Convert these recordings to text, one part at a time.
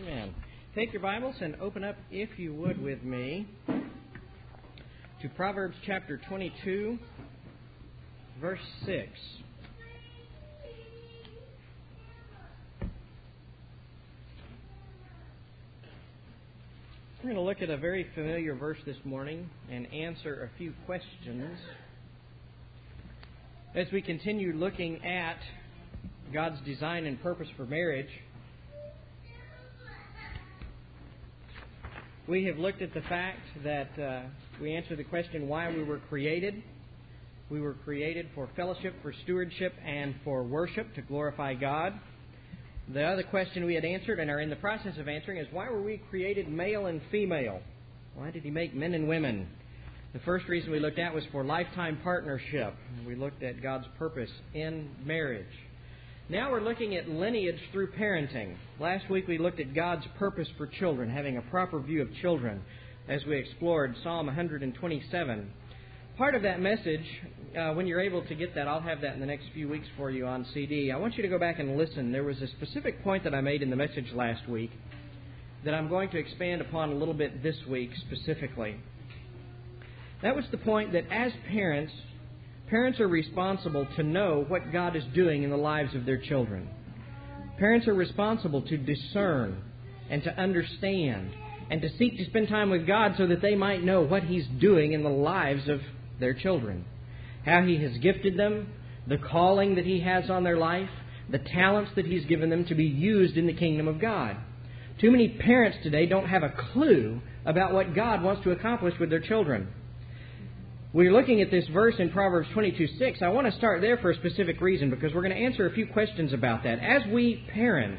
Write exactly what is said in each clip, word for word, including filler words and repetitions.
Amen. Take your Bibles and open up, if you would, with me to Proverbs chapter twenty-two, verse six. We're going to look at a very familiar verse this morning and answer a few questions as we continue looking at God's design and purpose for marriage. We have looked at the fact that uh, we answer the question why we were created. We were created for fellowship, for stewardship, and for worship to glorify God. The other question we had answered and are in the process of answering is why were we created male and female? Why did He make men and women? The first reason we looked at was for lifetime partnership. We looked at God's purpose in marriage. Now we're looking at lineage through parenting. Last week we looked at God's purpose for children, having a proper view of children, as we explored Psalm one twenty-seven. Part of that message, uh, when you're able to get that, I'll have that in the next few weeks for you on C D. I want you to go back and listen. There was a specific point that I made in the message last week that I'm going to expand upon a little bit this week specifically. That was the point that as parents, Parents are responsible to know what God is doing in the lives of their children. Parents are responsible to discern and to understand and to seek to spend time with God so that they might know what He's doing in the lives of their children. How He has gifted them, the calling that He has on their life, the talents that He's given them to be used in the kingdom of God. Too many parents today don't have a clue about what God wants to accomplish with their children. We're looking at this verse in Proverbs twenty-two six. I want to start there for a specific reason because we're going to answer a few questions about that. As we parent,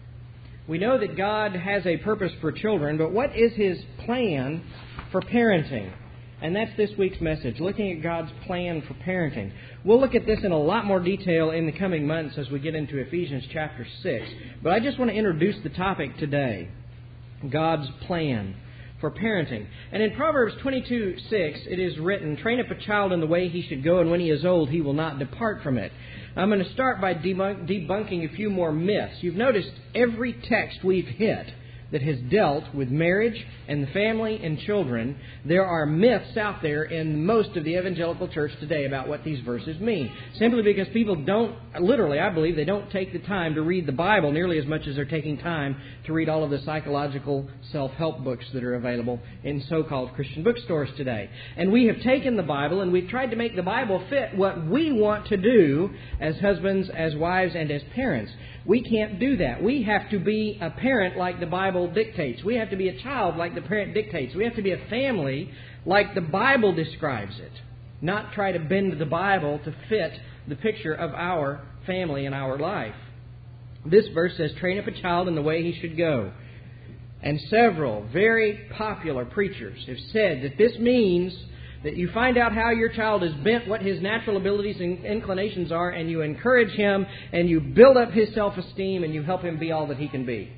we know that God has a purpose for children, but what is His plan for parenting? And that's this week's message, looking at God's plan for parenting. We'll look at this in a lot more detail in the coming months as we get into Ephesians chapter six. But I just want to introduce the topic today, God's plan for parenting. And in Proverbs twenty-two six, it is written, "Train up a child in the way he should go, and when he is old, he will not depart from it." I'm going to start by debunk- debunking a few more myths. You've noticed every text we've hit that has dealt with marriage and the family and children, there are myths out there in most of the evangelical church today about what these verses mean. Simply because people don't, literally, I believe, they don't take the time to read the Bible nearly as much as they're taking time to read all of the psychological self-help books that are available in so-called Christian bookstores today. And we have taken the Bible and we've tried to make the Bible fit what we want to do as husbands, as wives, and as parents. We can't do that. We have to be a parent like the Bible dictates. We have to be a child like the parent dictates. We have to be a family like the Bible describes it. Not try to bend the Bible to fit the picture of our family and our life. This verse says, "Train up a child in the way he should go." And several very popular preachers have said that this means that you find out how your child is bent, what his natural abilities and inclinations are, and you encourage him, and you build up his self-esteem, and you help him be all that he can be.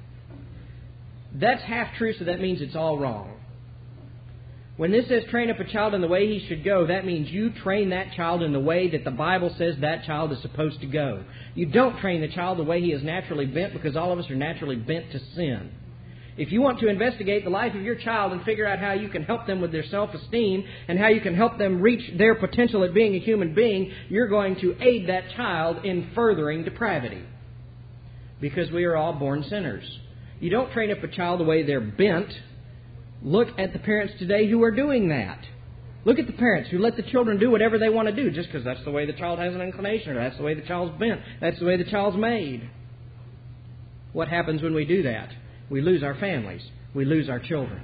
That's half true, so that means it's all wrong. When this says train up a child in the way he should go, that means you train that child in the way that the Bible says that child is supposed to go. You don't train the child the way he is naturally bent, because all of us are naturally bent to sin. If you want to investigate the life of your child and figure out how you can help them with their self-esteem and how you can help them reach their potential at being a human being, you're going to aid that child in furthering depravity. Because we are all born sinners. You don't train up a child the way they're bent. Look at the parents today who are doing that. Look at the parents who let the children do whatever they want to do just because that's the way the child has an inclination, or that's the way the child's bent, that's the way the child's made. What happens when we do that? We lose our families. We lose our children.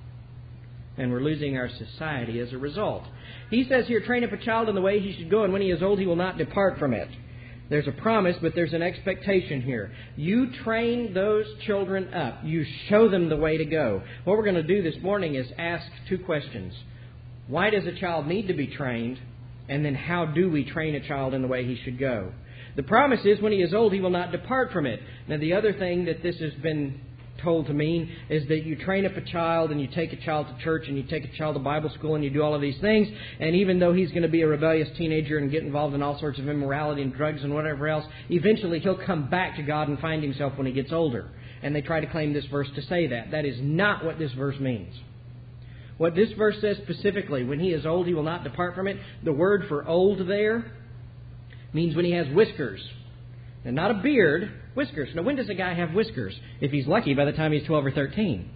And we're losing our society as a result. He says here, train up a child in the way he should go, and when he is old, he will not depart from it. There's a promise, but there's an expectation here. You train those children up. You show them the way to go. What we're going to do this morning is ask two questions. Why does a child need to be trained? And then how do we train a child in the way he should go? The promise is when he is old, he will not depart from it. Now, the other thing that this has been told to mean is that you train up a child and you take a child to church and you take a child to Bible school and you do all of these things, and even though he's going to be a rebellious teenager and get involved in all sorts of immorality and drugs and whatever else, eventually he'll come back to God and find himself when he gets older. and they try to claim this verse to say that. That is not what this verse means. What this verse says specifically, when he is old, he will not depart from it. The word for old there means when he has whiskers. And not a beard, whiskers. Now, when does a guy have whiskers? If he's lucky, by the time he's twelve or thirteen.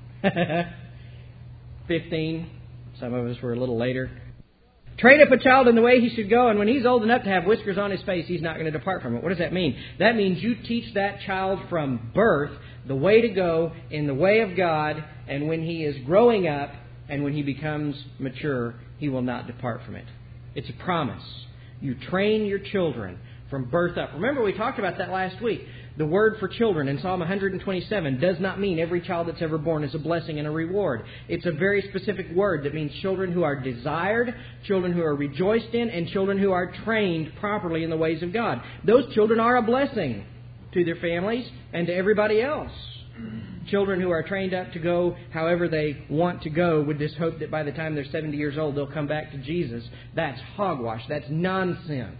fifteen. Some of us were a little later. Train up a child in the way he should go, and when he's old enough to have whiskers on his face, he's not going to depart from it. What does that mean? That means you teach that child from birth the way to go in the way of God, and when he is growing up and when he becomes mature, he will not depart from it. It's a promise. You train your children from birth up. Remember, we talked about that last week. The word for children in Psalm one twenty-seven does not mean every child that's ever born is a blessing and a reward. It's a very specific word that means children who are desired, children who are rejoiced in, and children who are trained properly in the ways of God. Those children are a blessing to their families and to everybody else. Children who are trained up to go however they want to go with this hope that by the time they're seventy years old they'll come back to Jesus. That's hogwash. That's nonsense.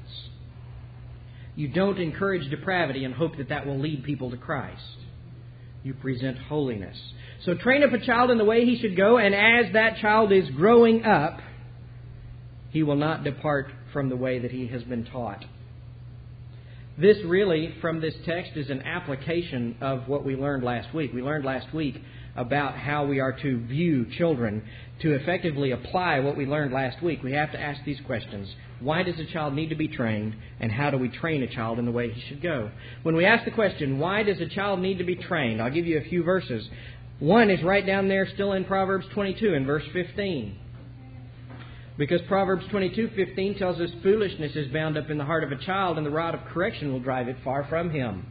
You don't encourage depravity and hope that that will lead people to Christ. You present holiness. So train up a child in the way he should go, and as that child is growing up, he will not depart from the way that he has been taught. This really, from this text, is an application of what we learned last week. We learned last week about how we are to view children. To effectively apply what we learned last week, we have to ask these questions. Why does a child need to be trained, and how do we train a child in the way he should go? When we ask the question, why does a child need to be trained? I'll give you a few verses. One is right down there still in Proverbs twenty-two in verse fifteen. Because Proverbs twenty-two fifteen tells us foolishness is bound up in the heart of a child, and the rod of correction will drive it far from him.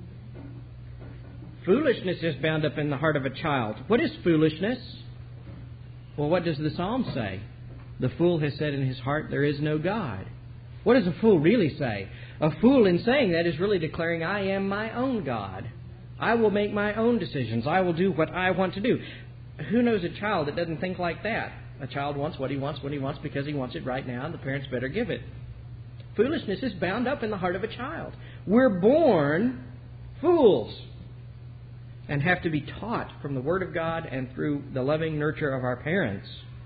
Foolishness is bound up in the heart of a child. What is foolishness? Well, what does the Psalm say? The fool has said in his heart, there is no God. What does a fool really say? A fool in saying that is really declaring, I am my own God. I will make my own decisions. I will do what I want to do. Who knows a child that doesn't think like that? A child wants what he wants when he wants because he wants it right now, and the parents better give it. Foolishness is bound up in the heart of a child. We're born fools and have to be taught from the Word of God and through the loving nurture of our parents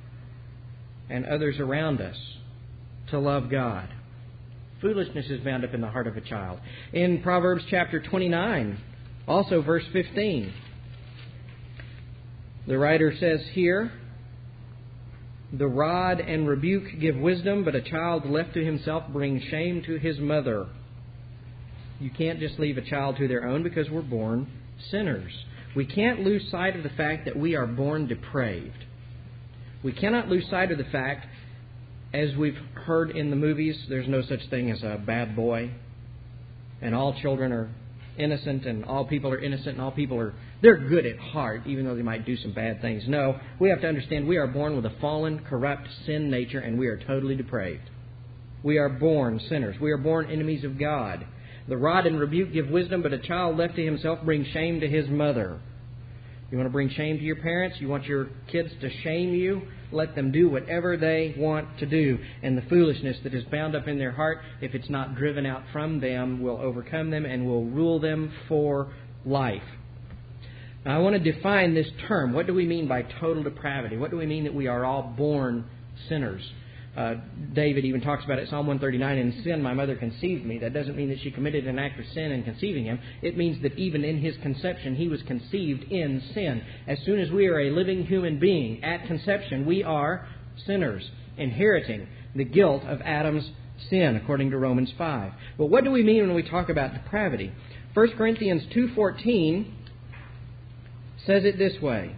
and others around us to love God. Foolishness is bound up in the heart of a child. In Proverbs chapter twenty-nine, also verse fifteen, the writer says here, the rod and rebuke give wisdom, but a child left to himself brings shame to his mother. You can't just leave a child to their own because we're born sinners. We can't lose sight of the fact that we are born depraved. We cannot lose sight of the fact, as we've heard in the movies, there's no such thing as a bad boy, and all children are innocent, and all people are innocent, and all people are, they're good at heart, even though they might do some bad things. No, we have to understand we are born with a fallen, corrupt, sin nature, and we are totally depraved. We are born sinners. We are born enemies of God. The rod and rebuke give wisdom, but a child left to himself brings shame to his mother. You want to bring shame to your parents? You want your kids to shame you? Let them do whatever they want to do. And the foolishness that is bound up in their heart, if it's not driven out from them, will overcome them and will rule them for life. Now, I want to define this term. What do we mean by total depravity? What do we mean that we are all born sinners? Uh, David even talks about it, Psalm one thirty-nine, in sin my mother conceived me. That doesn't mean that she committed an act of sin in conceiving him. It means that even in his conception, he was conceived in sin. As soon as we are a living human being, at conception, we are sinners, inheriting the guilt of Adam's sin, according to Romans five. But what do we mean when we talk about depravity? First Corinthians two fourteen says it this way.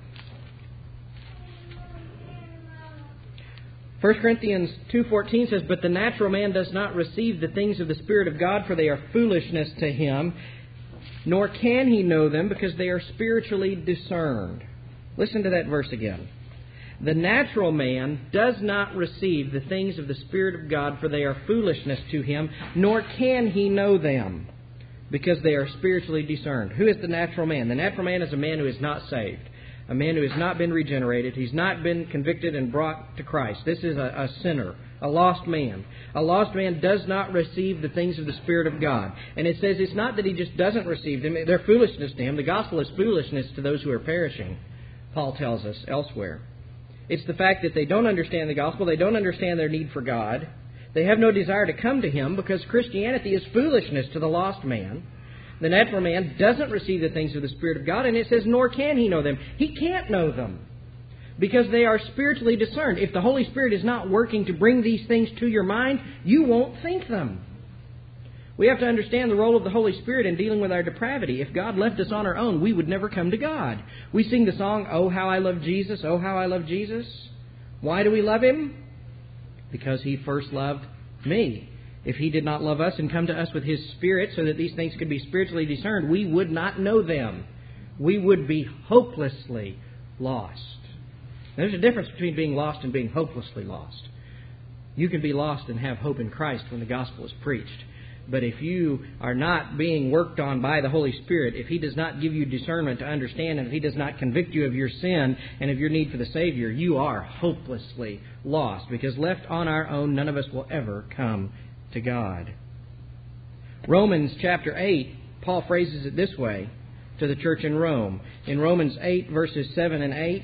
First Corinthians two fourteen says, but the natural man does not receive the things of the Spirit of God, for they are foolishness to him, nor can he know them, because they are spiritually discerned. Listen to that verse again. The natural man does not receive the things of the Spirit of God, for they are foolishness to him, nor can he know them, because they are spiritually discerned. Who is the natural man? The natural man is a man who is not saved. A man who has not been regenerated. He's not been convicted and brought to Christ. This is a, a sinner, A lost man. A lost man does not receive the things of the Spirit of God. And it says it's not that he just doesn't receive them. They're foolishness to him. The gospel is foolishness to those who are perishing, Paul tells us elsewhere. It's the fact that they don't understand the gospel. They don't understand their need for God. They have no desire to come to Him because Christianity is foolishness to the lost man. The natural man doesn't receive the things of the Spirit of God, and it says, nor can he know them. He can't know them because they are spiritually discerned. If the Holy Spirit is not working to bring these things to your mind, you won't think them. We have to understand the role of the Holy Spirit in dealing with our depravity. If God left us on our own, we would never come to God. We sing the song, "Oh, how I love Jesus, oh, how I love Jesus." Why do we love Him? Because He first loved me. If He did not love us and come to us with His Spirit so that these things could be spiritually discerned, we would not know them. We would be hopelessly lost. There's a difference between being lost and being hopelessly lost. You can be lost and have hope in Christ when the gospel is preached. But if you are not being worked on by the Holy Spirit, if He does not give you discernment to understand, and if He does not convict you of your sin and of your need for the Savior, you are hopelessly lost. Because left on our own, none of us will ever come to God. Romans chapter eight, Paul phrases it this way to the church in Rome. In Romans eight, verses seven and eight,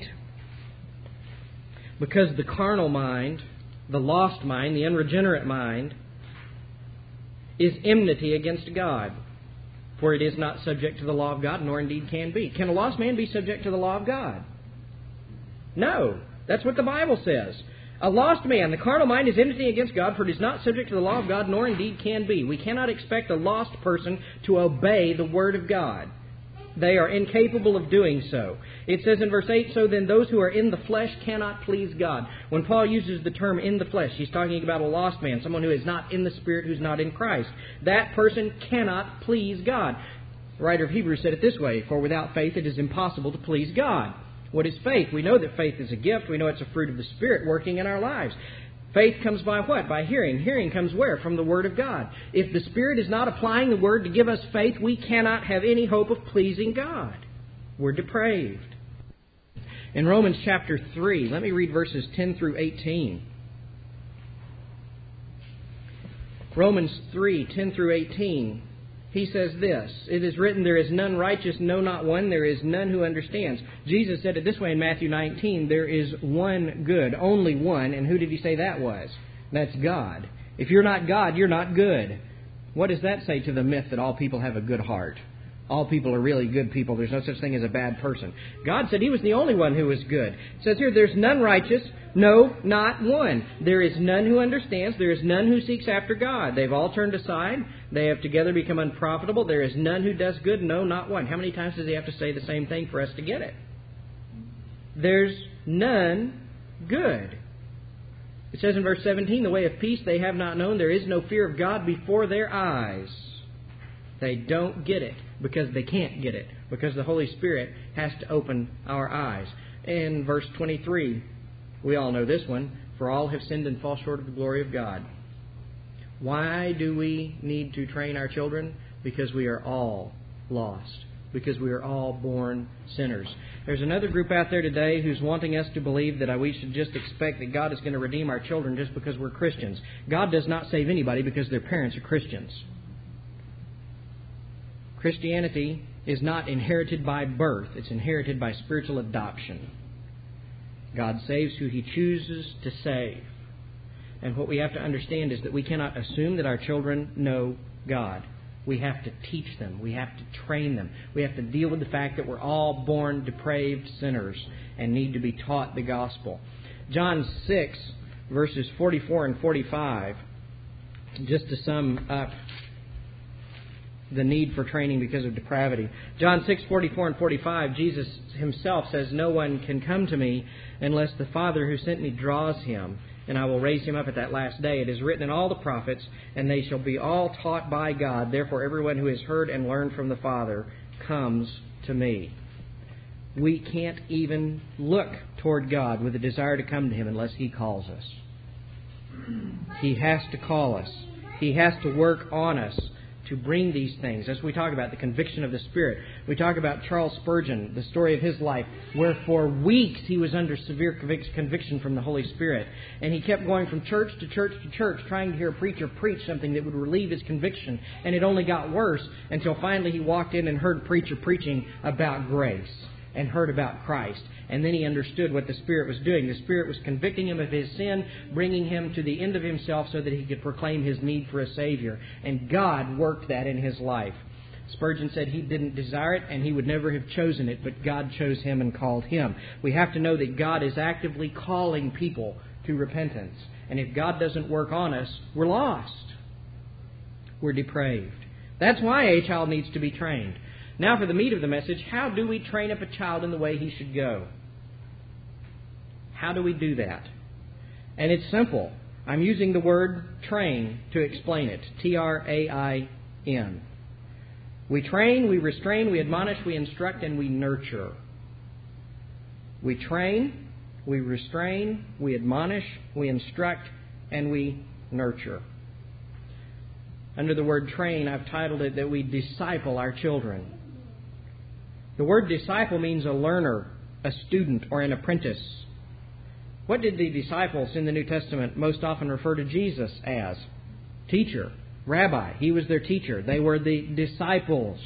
because the carnal mind, the lost mind, the unregenerate mind, is enmity against God, for it is not subject to the law of God, nor indeed can be. Can a lost man be subject to the law of God? No. That's what the Bible says. A lost man, the carnal mind, is enmity against God, for it is not subject to the law of God, nor indeed can be. We cannot expect a lost person to obey the Word of God. They are incapable of doing so. It says in verse eight, so then those who are in the flesh cannot please God. When Paul uses the term in the flesh, he's talking about a lost man, someone who is not in the Spirit, who's not in Christ. That person cannot please God. The writer of Hebrews said it this way, for without faith it is impossible to please God. What is faith? We know that faith is a gift. We know it's a fruit of the Spirit working in our lives. Faith comes by what? By hearing. Hearing comes where? From the Word of God. If the Spirit is not applying the Word to give us faith, we cannot have any hope of pleasing God. We're depraved. In Romans chapter three, let me read verses ten through eighteen. Romans three, ten through eighteen. He says this, it is written, there is none righteous, no, not one. There is none who understands. Jesus said it this way in Matthew nineteen, there is one good, only one. And who did He say that was? That's God. If you're not God, you're not good. What does that say to the myth that all people have a good heart? All people are really good people. There's no such thing as a bad person. God said He was the only one who was good. It says here, there's none righteous, no, not one. There is none who understands. There is none who seeks after God. They've all turned aside. They have together become unprofitable. There is none who does good, no, not one. How many times does He have to say the same thing for us to get it? There's none good. It says in verse seventeen, the way of peace they have not known. There is no fear of God before their eyes. They don't get it because they can't get it, because the Holy Spirit has to open our eyes. In verse twenty-three, we all know this one, for all have sinned and fall short of the glory of God. Why do we need to train our children? Because we are all lost. Because we are all born sinners. There's another group out there today who's wanting us to believe that we should just expect that God is going to redeem our children just because we're Christians. God does not save anybody because their parents are Christians. Christianity is not inherited by birth. It's inherited by spiritual adoption. God saves who He chooses to save. And what we have to understand is that we cannot assume that our children know God. We have to teach them. We have to train them. We have to deal with the fact that we're all born depraved sinners and need to be taught the gospel. John six, verses forty-four and forty-five, just to sum up the need for training because of depravity. John six, forty-four and forty-five, Jesus Himself says, no one can come to me unless the Father who sent me draws him, and I will raise him up at that last day. It is written in all the prophets, and they shall be all taught by God. Therefore everyone who has heard and learned from the Father comes to me. We can't even look toward God with a desire to come to Him unless He calls us. He has to call us. He has to work on us to bring these things. As we talk about the conviction of the Spirit, we talk about Charles Spurgeon, the story of his life, where for weeks he was under severe convic- conviction from the Holy Spirit. And he kept going from church to church to church, trying to hear a preacher preach something that would relieve his conviction. And it only got worse until finally he walked in and heard a preacher preaching about grace and heard about Christ. And then he understood what the Spirit was doing. The Spirit was convicting him of his sin, bringing him to the end of himself so that he could proclaim his need for a Savior. And God worked that in his life. Spurgeon said he didn't desire it and he would never have chosen it, but God chose him and called him. We have to know that God is actively calling people to repentance. And if God doesn't work on us, we're lost. We're depraved. That's why a child needs to be trained. Now for the meat of the message, how do we train up a child in the way he should go? How do we do that? And it's simple. I'm using the word train to explain it. T R A I N. We train, we restrain, we admonish, we instruct, and we nurture. We train, we restrain, we admonish, we instruct, and we nurture. Under the word train, I've titled it that we disciple our children. The word disciple means a learner, a student, or an apprentice. What did the disciples in the New Testament most often refer to Jesus as? Teacher, rabbi. He was their teacher. They were the disciples.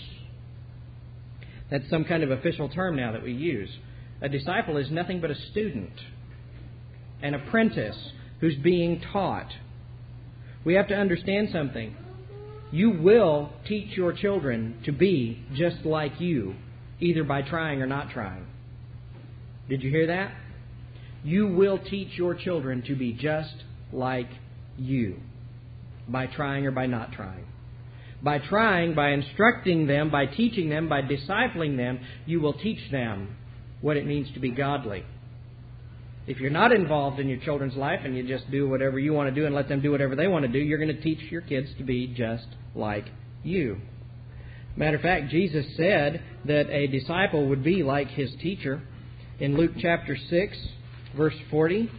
That's some kind of official term now that we use. A disciple is nothing but a student, an apprentice who's being taught. We have to understand something. You will teach your children to be just like you, either by trying or not trying. Did you hear that? You will teach your children to be just like you, by trying or by not trying. By trying, by instructing them, by teaching them, by discipling them, you will teach them what it means to be godly. If you're not involved in your children's life and you just do whatever you want to do and let them do whatever they want to do, you're going to teach your kids to be just like you. Matter of fact, Jesus said that a disciple would be like his teacher. In Luke chapter six, verse forty,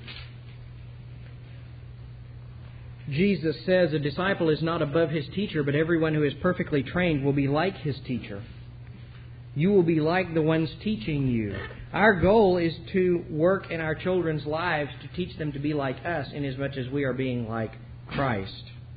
Jesus says a disciple is not above his teacher, but everyone who is perfectly trained will be like his teacher. You will be like the ones teaching you. Our goal is to work in our children's lives to teach them to be like us inasmuch as we are being like Christ.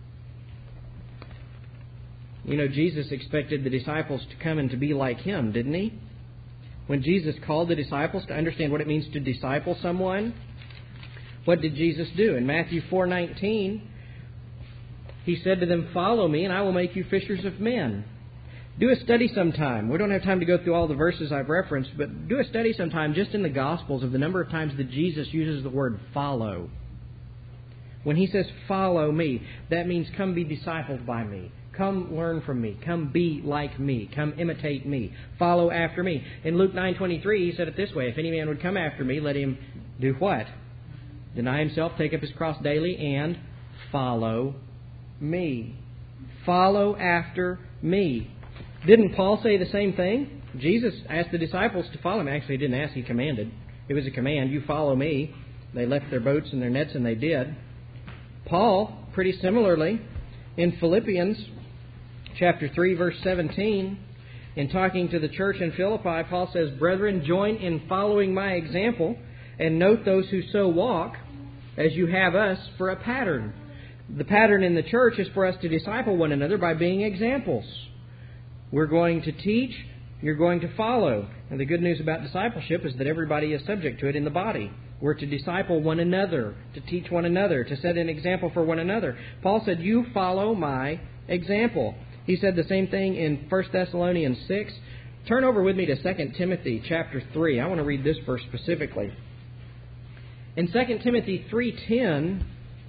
You know, Jesus expected the disciples to come and to be like Him, didn't He? When Jesus called the disciples to understand what it means to disciple someone, what did Jesus do? In Matthew four nineteen, He said to them, "Follow me, and I will make you fishers of men." Do a study sometime. We don't have time to go through all the verses I've referenced, but do a study sometime just in the Gospels of the number of times that Jesus uses the word follow. When He says, "Follow me," that means come be discipled by me. Come learn from me. Come be like me. Come imitate me. Follow after me. In Luke nine twenty-three, He said it this way, "If any man would come after me, let him do what? Deny himself, take up his cross daily, and follow me." Follow after me. Didn't Paul say the same thing? Jesus asked the disciples to follow Him. Actually, He didn't ask, He commanded. It was a command, "You follow me." They left their boats and their nets, and they did. Paul, pretty similarly, in Philippians chapter three, verse seventeen, in talking to the church in Philippi, Paul says, "Brethren, join in following my example, and note those who so walk, as you have us for a pattern." The pattern in the church is for us to disciple one another by being examples. We're going to teach, you're going to follow. And the good news about discipleship is that everybody is subject to it in the body. We're to disciple one another, to teach one another, to set an example for one another. Paul said, "You follow my example." He said the same thing in First Thessalonians six. Turn over with me to Second Timothy chapter three. I want to read this verse specifically. In Second Timothy three ten,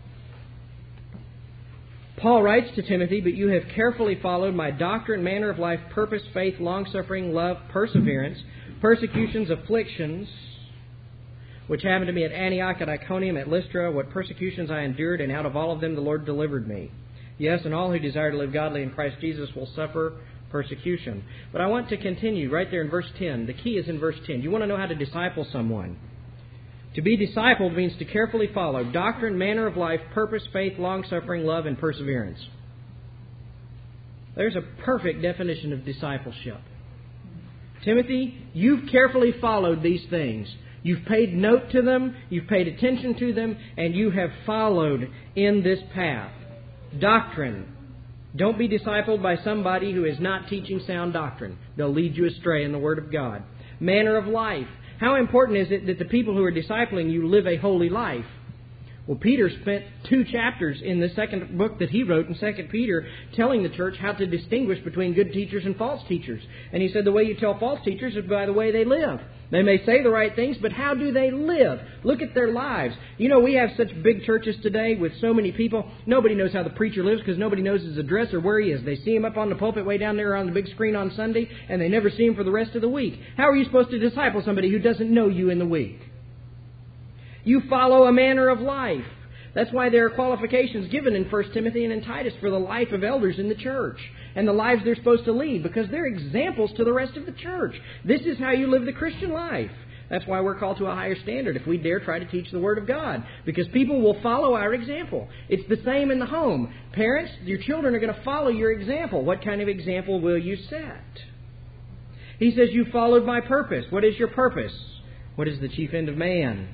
Paul writes to Timothy, "But you have carefully followed my doctrine, manner of life, purpose, faith, long-suffering, love, perseverance, persecutions, afflictions, which happened to me at Antioch, at Iconium, at Lystra, what persecutions I endured, and out of all of them the Lord delivered me. Yes, and all who desire to live godly in Christ Jesus will suffer persecution." But I want to continue right there in verse ten. The key is in verse ten. You want to know how to disciple someone. To be discipled means to carefully follow doctrine, manner of life, purpose, faith, long-suffering, love, and perseverance. There's a perfect definition of discipleship. Timothy, you've carefully followed these things. You've paid note to them, you've paid attention to them, and you have followed in this path. Doctrine. Don't be discipled by somebody who is not teaching sound doctrine. They'll lead you astray in the Word of God. Manner of life. How important is it that the people who are discipling you live a holy life? Well, Peter spent two chapters in the second book that he wrote in Second Peter telling the church how to distinguish between good teachers and false teachers. And he said the way you tell false teachers is by the way they live. They may say the right things, but how do they live? Look at their lives. You know, we have such big churches today with so many people. Nobody knows how the preacher lives because nobody knows his address or where he is. They see him up on the pulpit way down there on the big screen on Sunday, and they never see him for the rest of the week. How are you supposed to disciple somebody who doesn't know you in the week? You follow a manner of life. That's why there are qualifications given in First Timothy and in Titus for the life of elders in the church and the lives they're supposed to lead, because they're examples to the rest of the church. This is how you live the Christian life. That's why we're called to a higher standard if we dare try to teach the Word of God, because people will follow our example. It's the same in the home. Parents, your children are going to follow your example. What kind of example will you set? He says, you followed my purpose. What is your purpose? What is the chief end of man?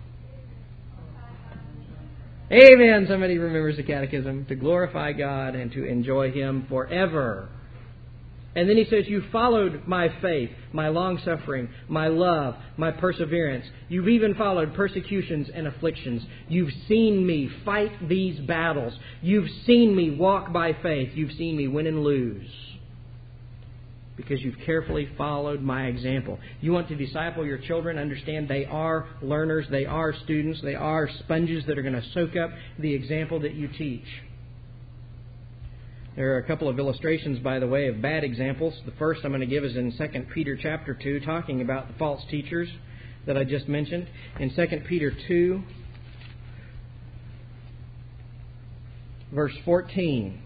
Amen. Somebody remembers the catechism. To glorify God and to enjoy Him forever. And then he says, you followed my faith, my long-suffering, my love, my perseverance. You've even followed persecutions and afflictions. You've seen me fight these battles. You've seen me walk by faith. You've seen me win and lose. Because you've carefully followed my example. You want to disciple your children, understand they are learners, they are students, they are sponges that are going to soak up the example that you teach. There are a couple of illustrations, by the way, of bad examples. The first I'm going to give is in Second Peter chapter two, talking about the false teachers that I just mentioned. In Second Peter two, verse fourteen.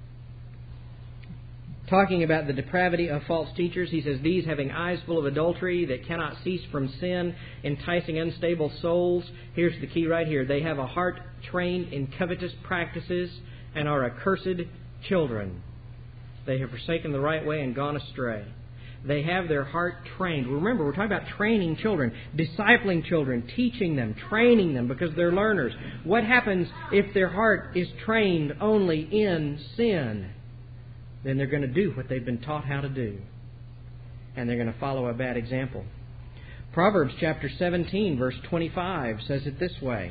Talking about the depravity of false teachers, he says, these having eyes full of adultery that cannot cease from sin, enticing unstable souls. Here's the key right here. They have a heart trained in covetous practices and are accursed children. They have forsaken the right way and gone astray. They have their heart trained. Remember, we're talking about training children, discipling children, teaching them, training them because they're learners. What happens if their heart is trained only in sin? Then they're going to do what they've been taught how to do. And they're going to follow a bad example. Proverbs chapter seventeen, verse twenty-five says it this way.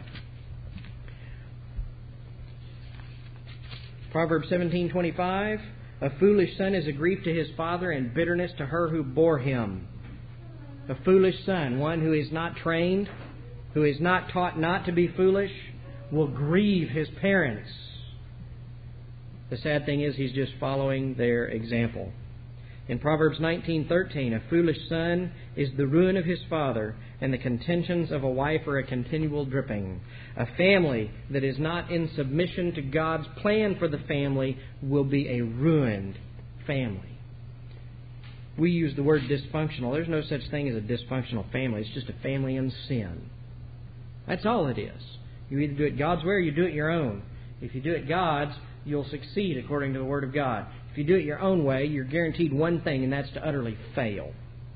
Proverbs seventeen twenty-five, a foolish son is a grief to his father and bitterness to her who bore him. A foolish son, one who is not trained, who is not taught not to be foolish, will grieve his parents. The sad thing is he's just following their example. In Proverbs nineteen thirteen, a foolish son is the ruin of his father, and the contentions of a wife are a continual dripping. A family that is not in submission to God's plan for the family will be a ruined family. We use the word dysfunctional. There's no such thing as a dysfunctional family. It's just a family in sin. That's all it is. You either do it God's way or you do it your own. If you do it God's, you'll succeed according to the Word of God. If you do it your own way, you're guaranteed one thing, and that's to utterly fail.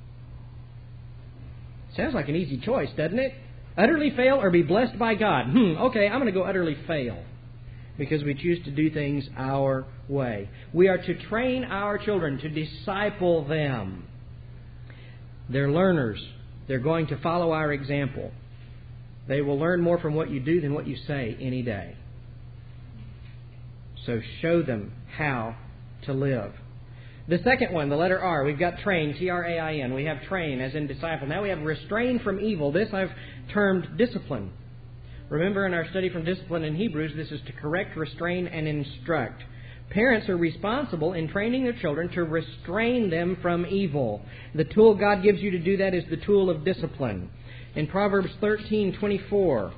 Sounds like an easy choice, doesn't it? Utterly fail or be blessed by God. Hmm, okay, I'm going to go utterly fail because we choose to do things our way. We are to train our children, to disciple them. They're learners. They're going to follow our example. They will learn more from what you do than what you say any day. So show them how to live. The second one, the letter R, we've got train, T R A I N. We have train as in disciple. Now we have restrain from evil. This I've termed discipline. Remember in our study from discipline in Hebrews, this is to correct, restrain, and instruct. Parents are responsible in training their children to restrain them from evil. The tool God gives you to do that is the tool of discipline. In Proverbs thirteen twenty-four,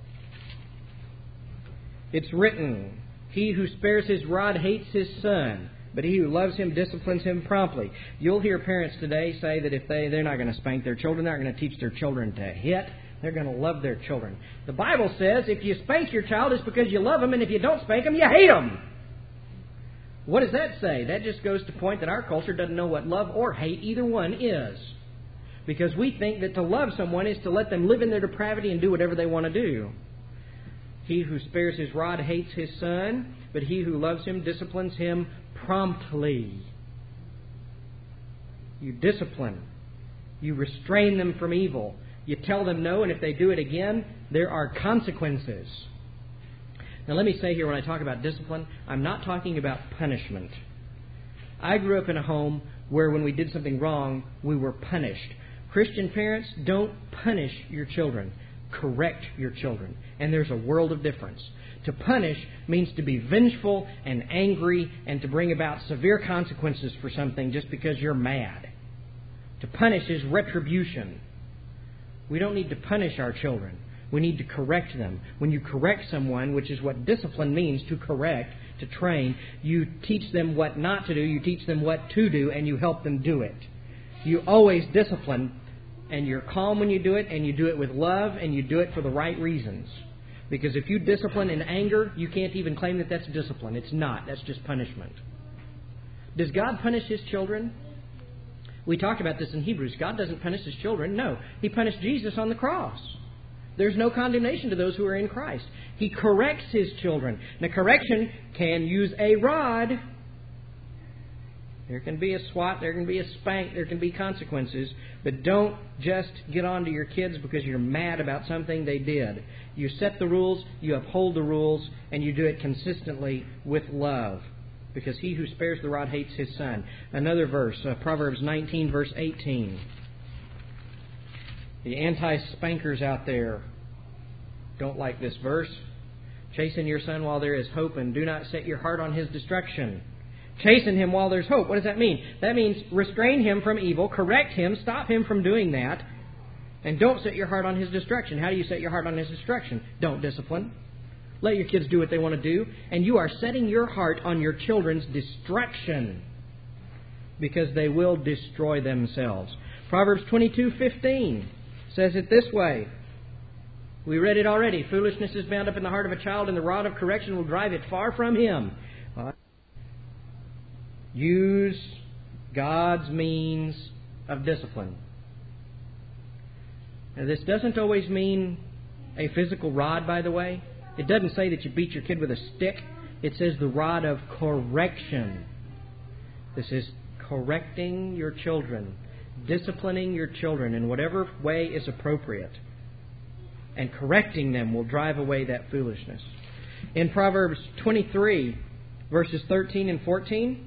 it's written, he who spares his rod hates his son, but he who loves him disciplines him promptly. You'll hear parents today say that if they, they're not going to spank their children, they're not going to teach their children to hit. They're going to love their children. The Bible says if you spank your child, it's because you love them, and if you don't spank them, you hate them. What does that say? That just goes to point that our culture doesn't know what love or hate, either one, is. Because we think that to love someone is to let them live in their depravity and do whatever they want to do. He who spares his rod hates his son, but he who loves him disciplines him promptly. You discipline. You restrain them from evil. You tell them no, and if they do it again, there are consequences. Now let me say here, when I talk about discipline, I'm not talking about punishment. I grew up in a home where when we did something wrong, we were punished. Christian parents, don't punish your children. Correct your children. And there's a world of difference. To punish means to be vengeful and angry and to bring about severe consequences for something just because you're mad. To punish is retribution. We don't need to punish our children. We need to correct them. When you correct someone, which is what discipline means, to correct, to train, you teach them what not to do, you teach them what to do, and you help them do it. You always discipline, and you're calm when you do it, and you do it with love, and you do it for the right reasons. Because if you discipline in anger, you can't even claim that that's discipline. It's not. That's just punishment. Does God punish His children? We talked about this in Hebrews. God doesn't punish His children. No. He punished Jesus on the cross. There's no condemnation to those who are in Christ. He corrects His children. Now, correction can use a rod. There can be a swat, there can be a spank, there can be consequences. But don't just get on to your kids because you're mad about something they did. You set the rules, you uphold the rules, and you do it consistently with love. Because he who spares the rod hates his son. Another verse, uh, Proverbs nineteen, verse eighteen. The anti-spankers out there don't like this verse. Chasten your son while there is hope, and do not set your heart on his destruction. Chasten him while there's hope. What does that mean? That means restrain him from evil, correct him, stop him from doing that, and don't set your heart on his destruction. How do you set your heart on his destruction? Don't discipline. Let your kids do what they want to do, and you are setting your heart on your children's destruction because they will destroy themselves. Proverbs twenty-two fifteen says it this way. We read it already. Foolishness is bound up in the heart of a child, and the rod of correction will drive it far from him. Use God's means of discipline. Now, this doesn't always mean a physical rod, by the way. It doesn't say that you beat your kid with a stick. It says the rod of correction. This is correcting your children, disciplining your children in whatever way is appropriate. And correcting them will drive away that foolishness. In Proverbs twenty-three, verses thirteen and fourteen,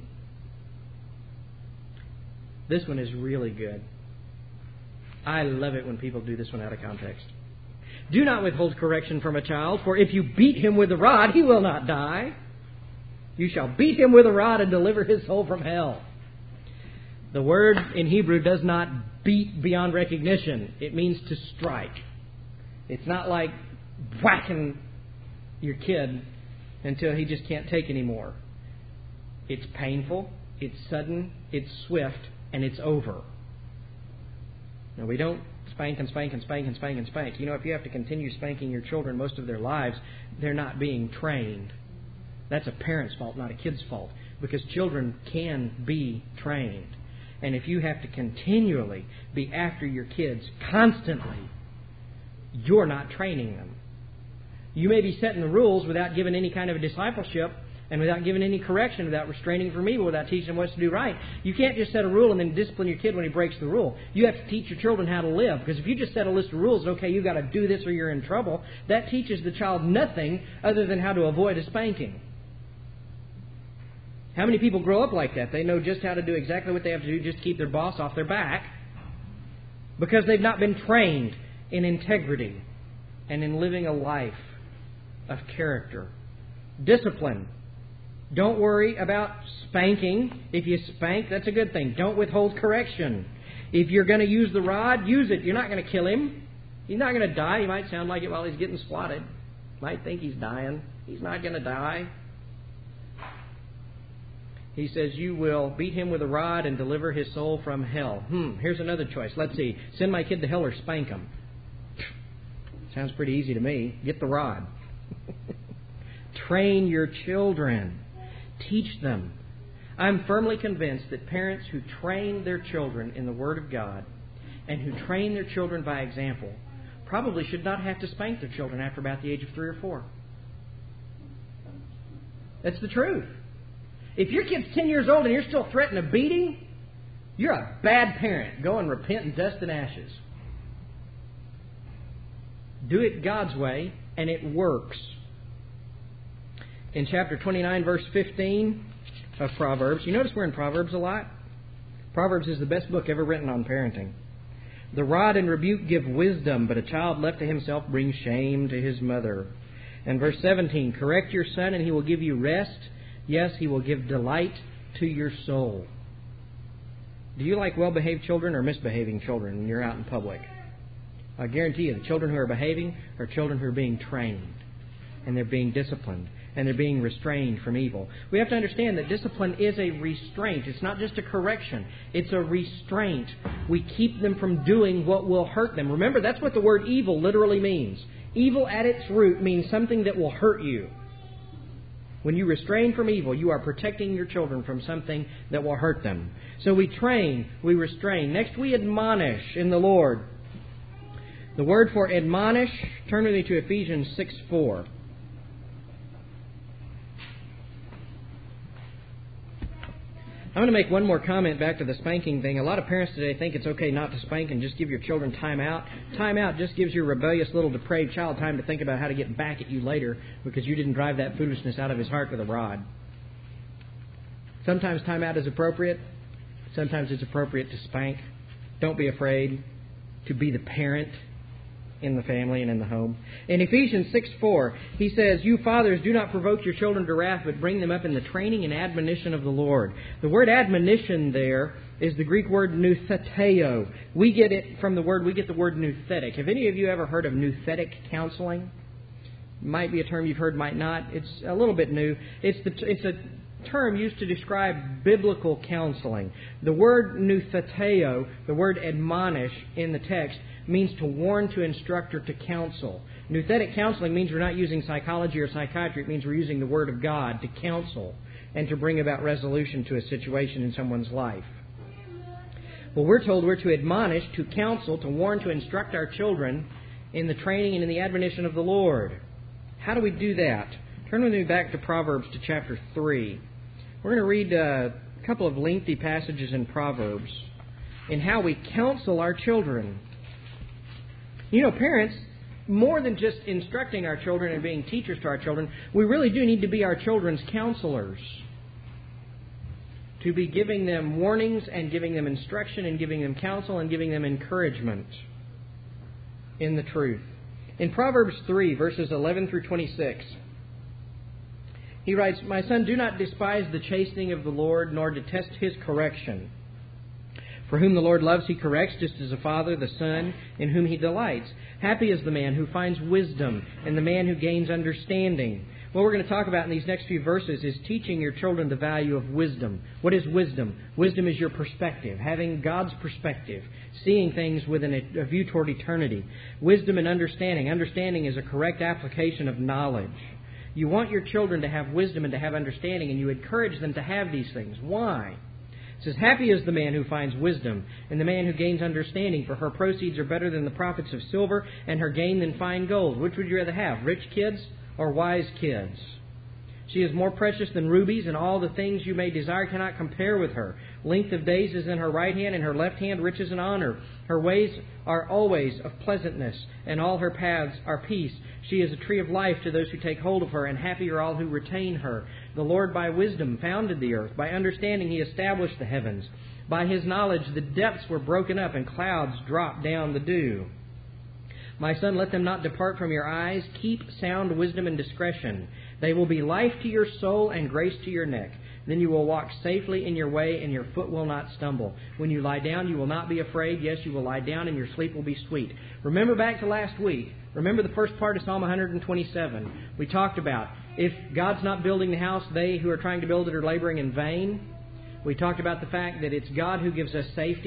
this one is really good. I love it when people do this one out of context. Do not withhold correction from a child, for if you beat him with a rod, he will not die. You shall beat him with a rod and deliver his soul from hell. The word in Hebrew does not beat beyond recognition. It means to strike. It's not like whacking your kid until he just can't take anymore. It's painful, it's sudden, it's swift, and it's over. Now, we don't spank and spank and spank and spank and spank. You know, if you have to continue spanking your children most of their lives, they're not being trained. That's a parent's fault, not a kid's fault, because children can be trained. And if you have to continually be after your kids constantly, you're not training them. You may be setting the rules without giving any kind of a discipleship and without giving any correction, without restraining from evil, without teaching them what to do right. You can't just set a rule and then discipline your kid when he breaks the rule. You have to teach your children how to live. Because if you just set a list of rules, okay, you've got to do this or you're in trouble, that teaches the child nothing other than how to avoid a spanking. How many people grow up like that? They know just how to do exactly what they have to do just to keep their boss off their back because they've not been trained in integrity and in living a life of character. Discipline. Don't worry about spanking. If you spank, that's a good thing. Don't withhold correction. If you're going to use the rod, use it. You're not going to kill him. He's not going to die. He might sound like it while he's getting swatted. Might think he's dying. He's not going to die. He says, you will beat him with a rod and deliver his soul from hell. Hmm, here's another choice. Let's see. Send my kid to hell or spank him. Sounds pretty easy to me. Get the rod. Train your children. Teach them I'm firmly convinced that parents who train their children in the Word of God and who train their children by example probably should not have to spank their children after about the age of three or four. That's the truth. If your kid's ten years old and you're still threatening a beating, you're a bad parent. Go and repent in dust and ashes. Do it God's way, and it works. In chapter twenty-nine, verse fifteen of Proverbs, you notice we're in Proverbs a lot? Proverbs is the best book ever written on parenting. The rod and rebuke give wisdom, but a child left to himself brings shame to his mother. And verse seventeen, correct your son and he will give you rest. Yes, he will give delight to your soul. Do you like well-behaved children or misbehaving children when you're out in public? I guarantee you the children who are behaving are children who are being trained. And they're being disciplined. And they're being restrained from evil. We have to understand that discipline is a restraint. It's not just a correction. It's a restraint. We keep them from doing what will hurt them. Remember, that's what the word evil literally means. Evil at its root means something that will hurt you. When you restrain from evil, you are protecting your children from something that will hurt them. So we train, we restrain. Next, we admonish in the Lord. The word for admonish, turn with me to Ephesians six four. I'm going to make one more comment back to the spanking thing. A lot of parents today think it's okay not to spank and just give your children time out. Time out just gives your rebellious little depraved child time to think about how to get back at you later because you didn't drive that foolishness out of his heart with a rod. Sometimes time out is appropriate. Sometimes it's appropriate to spank. Don't be afraid to be the parent in the family and in the home. In Ephesians six four, he says, you fathers, do not provoke your children to wrath, but bring them up in the training and admonition of the Lord. The word admonition there is the Greek word noutheteo. We get it from the word, we get the word nouthetic. Have any of you ever heard of nouthetic counseling? Might be a term you've heard, might not. It's a little bit new. It's the it's a term used to describe biblical counseling. The word noutheteo, the word admonish in the text, means to warn, to instruct, or to counsel. Nouthetic counseling means we're not using psychology or psychiatry. It means we're using the Word of God to counsel and to bring about resolution to a situation in someone's life. Well, we're told we're to admonish, to counsel, to warn, to instruct our children in the training and in the admonition of the Lord. How do we do that? Turn with me back to Proverbs to chapter three. We're going to read a couple of lengthy passages in Proverbs in how we counsel our children. You know, parents, more than just instructing our children and being teachers to our children, we really do need to be our children's counselors. To be giving them warnings and giving them instruction and giving them counsel and giving them encouragement in the truth. In Proverbs three, verses eleven through twenty-six, he writes, my son, do not despise the chastening of the Lord, nor detest His correction. For whom the Lord loves, He corrects, just as a father the son in whom He delights. Happy is the man who finds wisdom, and the man who gains understanding. What we're going to talk about in these next few verses is teaching your children the value of wisdom. What is wisdom? Wisdom is your perspective, having God's perspective, seeing things with a view toward eternity. Wisdom and understanding. Understanding is a correct application of knowledge. You want your children to have wisdom and to have understanding, and you encourage them to have these things. Why? It says, happy is the man who finds wisdom, and the man who gains understanding, for her proceeds are better than the profits of silver, and her gain than fine gold. Which would you rather have, rich kids or wise kids? She is more precious than rubies, and all the things you may desire cannot compare with her. Length of days is in her right hand, and her left hand riches and honor. Her ways are always of pleasantness, and all her paths are peace. She is a tree of life to those who take hold of her, and happy are all who retain her. The Lord by wisdom founded the earth. By understanding He established the heavens. By His knowledge the depths were broken up, and clouds dropped down the dew. My son, let them not depart from your eyes. Keep sound wisdom and discretion. They will be life to your soul and grace to your neck. Then you will walk safely in your way, and your foot will not stumble. When you lie down, you will not be afraid. Yes, you will lie down, and your sleep will be sweet. Remember back to last week. Remember the first part of Psalm one twenty-seven. We talked about, if God's not building the house, they who are trying to build it are laboring in vain. We talked about the fact that it's God who gives us safety.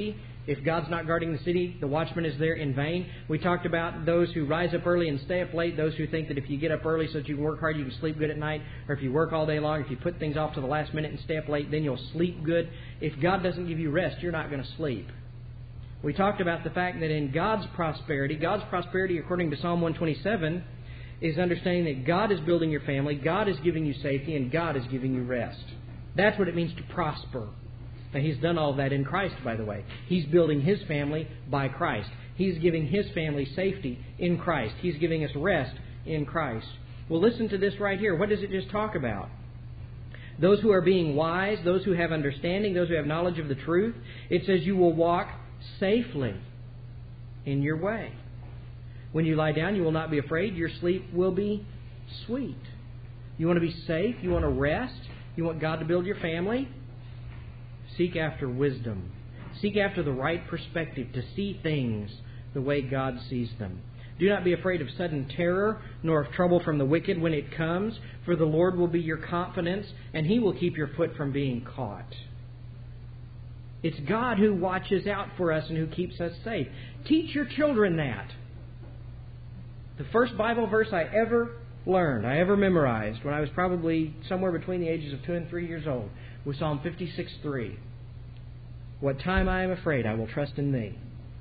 If God's not guarding the city, the watchman is there in vain. We talked about those who rise up early and stay up late, those who think that if you get up early so that you can work hard, you can sleep good at night, or if you work all day long, if you put things off to the last minute and stay up late, then you'll sleep good. If God doesn't give you rest, you're not going to sleep. We talked about the fact that in God's prosperity, God's prosperity according to Psalm one twenty-seven, is understanding that God is building your family, God is giving you safety, and God is giving you rest. That's what it means to prosper. Now, He's done all that in Christ, by the way. He's building His family by Christ. He's giving His family safety in Christ. He's giving us rest in Christ. Well, listen to this right here. What does it just talk about? Those who are being wise, those who have understanding, those who have knowledge of the truth, it says you will walk safely in your way. When you lie down, you will not be afraid. Your sleep will be sweet. You want to be safe? You want to rest? You want God to build your family? Seek after wisdom. Seek after the right perspective to see things the way God sees them. Do not be afraid of sudden terror, nor of trouble from the wicked when it comes, for the Lord will be your confidence, and He will keep your foot from being caught. It's God who watches out for us and who keeps us safe. Teach your children that. The first Bible verse I ever learned, I ever memorized, when I was probably somewhere between the ages of two and three years old, was Psalm fifty-six three. What time I am afraid, I will trust in Thee.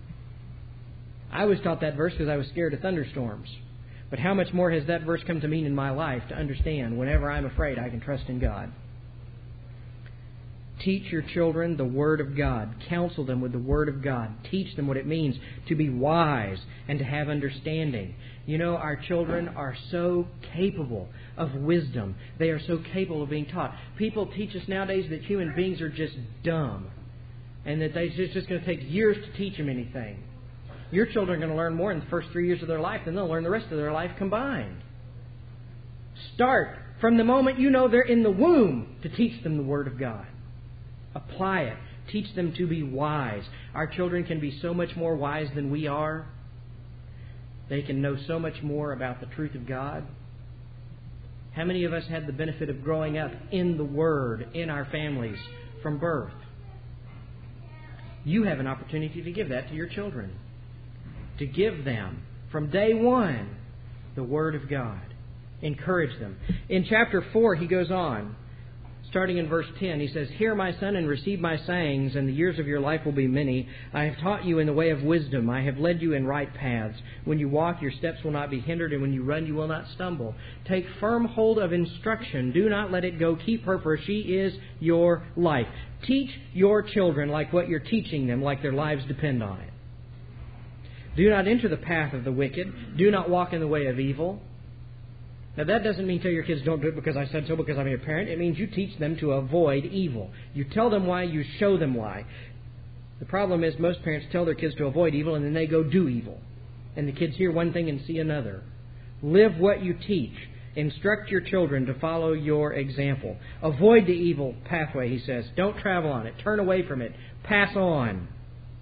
I was taught that verse because I was scared of thunderstorms. But how much more has that verse come to mean in my life to understand whenever I'm afraid, I can trust in God? Teach your children the Word of God. Counsel them with the Word of God. Teach them what it means to be wise and to have understanding. You know, our children are so capable of wisdom. They are so capable of being taught. People teach us nowadays that human beings are just dumb and that it's just going to take years to teach them anything. Your children are going to learn more in the first three years of their life than they'll learn the rest of their life combined. Start from the moment you know they're in the womb to teach them the Word of God. Apply it. Teach them to be wise. Our children can be so much more wise than we are. They can know so much more about the truth of God. How many of us had the benefit of growing up in the Word in our families from birth? You have an opportunity to give that to your children. To give them, from day one, the Word of God. Encourage them. In chapter four, he goes on. Starting in verse ten, he says, Hear, my son, and receive my sayings, and the years of your life will be many. I have taught you in the way of wisdom. I have led you in right paths. When you walk, your steps will not be hindered, and when you run, you will not stumble. Take firm hold of instruction. Do not let it go. Keep her, for she is your life. Teach your children like what you're teaching them, like their lives depend on it. Do not enter the path of the wicked. Do not walk in the way of evil. Now, that doesn't mean tell your kids don't do it because I said so, because I'm your parent. It means you teach them to avoid evil. You tell them why, you show them why. The problem is most parents tell their kids to avoid evil and then they go do evil. And the kids hear one thing and see another. Live what you teach. Instruct your children to follow your example. Avoid the evil pathway, he says. Don't travel on it. Turn away from it. Pass on.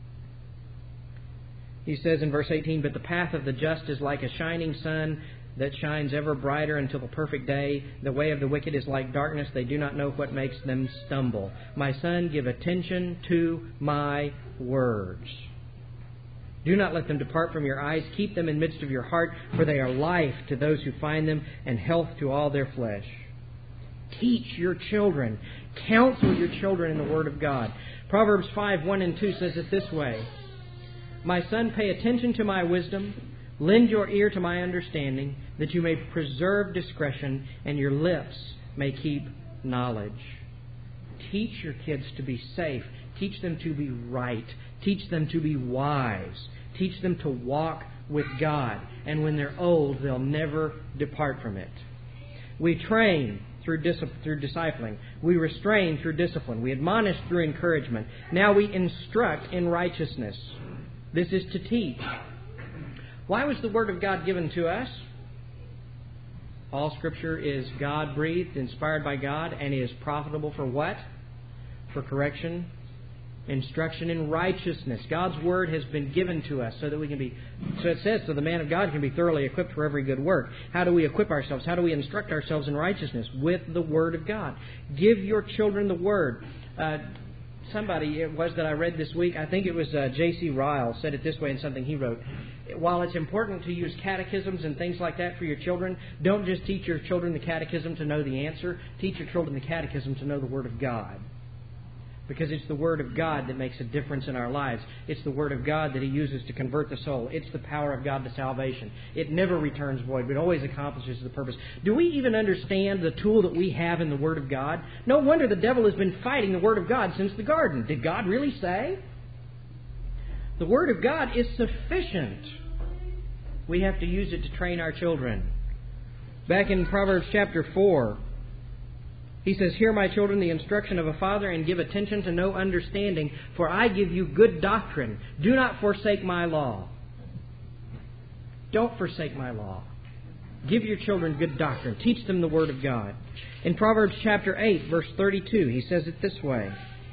He says in verse eighteen, But the path of the just is like a shining sun that shines ever brighter until the perfect day. The way of the wicked is like darkness. They do not know what makes them stumble. My son, give attention to my words. Do not let them depart from your eyes. Keep them in the midst of your heart, for they are life to those who find them and health to all their flesh. Teach your children. Counsel your children in the Word of God. Proverbs five, one and two says it this way. My son, pay attention to my wisdom. Lend your ear to my understanding, that you may preserve discretion and your lips may keep knowledge. Teach your kids to be safe. Teach them to be right. Teach them to be wise. Teach them to walk with God. And when they're old, they'll never depart from it. We train through, dis- through discipling. We restrain through discipline. We admonish through encouragement. Now we instruct in righteousness. This is to teach. Why was the Word of God given to us? All Scripture is God-breathed, inspired by God, and is profitable for what? For correction, instruction in righteousness. God's Word has been given to us so that we can be, so it says, so the man of God can be thoroughly equipped for every good work. How do we equip ourselves? How do we instruct ourselves in righteousness? With the Word of God. Give your children the Word. Uh, somebody it was that I read this week, I think it was uh, J C Ryle, said it this way in something he wrote. While it's important to use catechisms and things like that for your children, don't just teach your children the catechism to know the answer. Teach your children the catechism to know the Word of God. Because it's the Word of God that makes a difference in our lives. It's the Word of God that He uses to convert the soul. It's the power of God to salvation. It never returns void, but always accomplishes the purpose. Do we even understand the tool that we have in the Word of God? No wonder the devil has been fighting the Word of God since the garden. Did God really say? The Word of God is sufficient. We have to use it to train our children. Back in Proverbs chapter four, he says, "Hear, my children, the instruction of a father, and give attention to no understanding, for I give you good doctrine. Do not forsake my law." Don't forsake my law. Give your children good doctrine. Teach them the Word of God. In Proverbs chapter eight, verse thirty-two, he says it this way.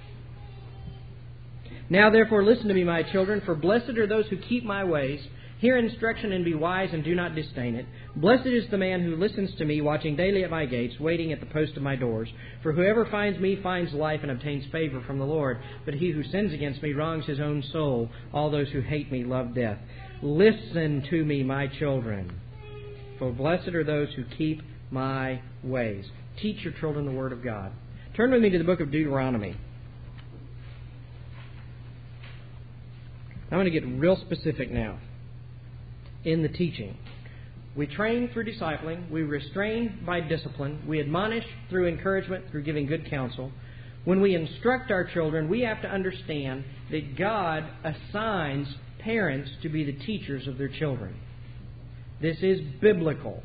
"Now therefore listen to me, my children, for blessed are those who keep my ways. Hear instruction and be wise, and do not disdain it. Blessed is the man who listens to me, watching daily at my gates, waiting at the post of my doors. For whoever finds me finds life and obtains favor from the Lord. But he who sins against me wrongs his own soul. All those who hate me love death. Listen to me, my children, for blessed are those who keep my ways." Teach your children the Word of God. Turn with me to the book of Deuteronomy. I'm going to get real specific now in the teaching. We train through discipling. We restrain by discipline. We admonish through encouragement, through giving good counsel. When we instruct our children, we have to understand that God assigns parents to be the teachers of their children. This is biblical.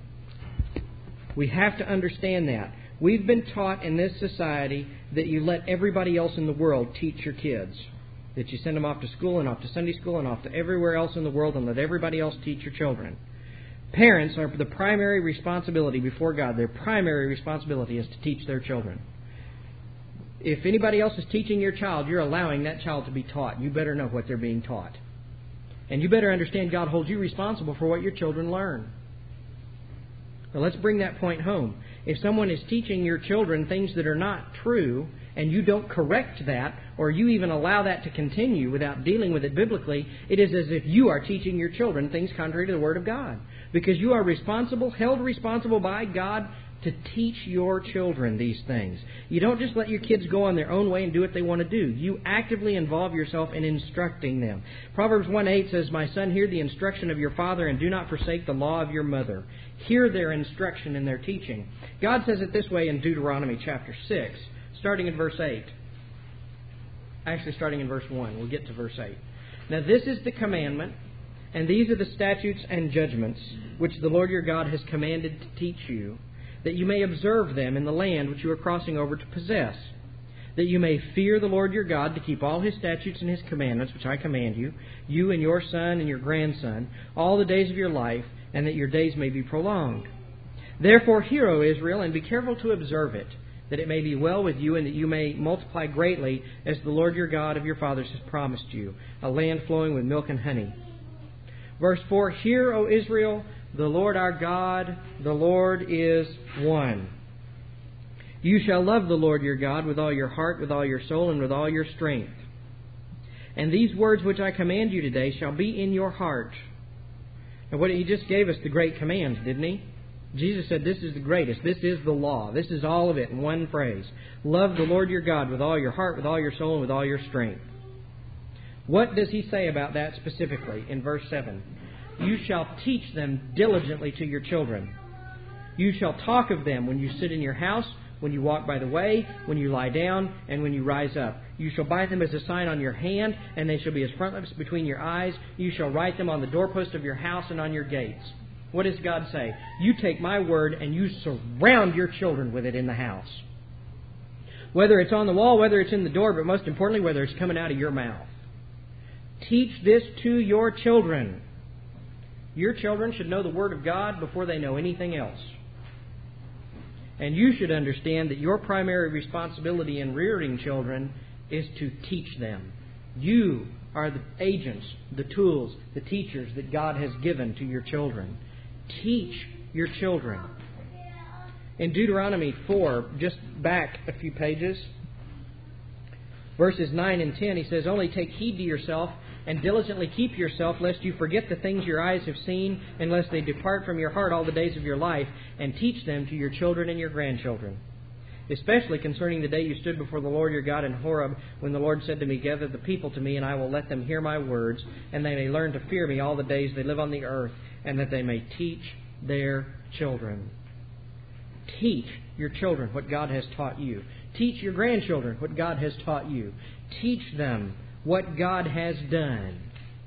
We have to understand that. We've been taught in this society that you let everybody else in the world teach your kids. That you send them off to school and off to Sunday school and off to everywhere else in the world and let everybody else teach your children. Parents are the primary responsibility before God. Their primary responsibility is to teach their children. If anybody else is teaching your child, you're allowing that child to be taught. You better know what they're being taught. And you better understand God holds you responsible for what your children learn. Now let's bring that point home. If someone is teaching your children things that are not true, and you don't correct that, or you even allow that to continue without dealing with it biblically, it is as if you are teaching your children things contrary to the Word of God. Because you are responsible, held responsible by God to teach your children these things. You don't just let your kids go on their own way and do what they want to do. You actively involve yourself in instructing them. Proverbs one eight says, "My son, hear the instruction of your father, and do not forsake the law of your mother." Hear their instruction and their teaching. God says it this way in Deuteronomy chapter six, starting in verse eight. Actually, starting in verse one. We'll get to verse eight. "Now this is the commandment, and these are the statutes and judgments, which the Lord your God has commanded to teach you, that you may observe them in the land which you are crossing over to possess, that you may fear the Lord your God, to keep all His statutes and His commandments, which I command you, you and your son and your grandson, all the days of your life, and that your days may be prolonged. Therefore hear, O Israel, and be careful to observe it, that it may be well with you, and that you may multiply greatly, as the Lord your God of your fathers has promised you, a land flowing with milk and honey." Verse four, "Hear, O Israel, the Lord our God, the Lord is one. You shall love the Lord your God with all your heart, with all your soul, and with all your strength. And these words which I command you today shall be in your heart." Now, what he just gave us the great commands, didn't he? Jesus said this is the greatest. This is the law. This is all of it in one phrase. Love the Lord your God with all your heart, with all your soul, and with all your strength. What does he say about that specifically in verse seven? "You shall teach them diligently to your children. You shall talk of them when you sit in your house, when you walk by the way, when you lie down, and when you rise up. You shall bind them as a sign on your hand, and they shall be as frontlets between your eyes. You shall write them on the doorpost of your house and on your gates." What does God say? You take my word and you surround your children with it in the house. Whether it's on the wall, whether it's in the door, but most importantly, whether it's coming out of your mouth. Teach this to your children. Your children should know the Word of God before they know anything else. And you should understand that your primary responsibility in rearing children is to teach them. You are the agents, the tools, the teachers that God has given to your children. Teach your children. In Deuteronomy four, just back a few pages, Verses nine and ten, he says, "Only take heed to yourself and diligently keep yourself, lest you forget the things your eyes have seen, and lest they depart from your heart all the days of your life, and teach them to your children and your grandchildren. Especially concerning the day you stood before the Lord your God in Horeb, when the Lord said to me, Gather the people to me, and I will let them hear my words, and they may learn to fear me all the days they live on the earth, and that they may teach their children." Teach your children what God has taught you. Teach your grandchildren what God has taught you. Teach them what God has done.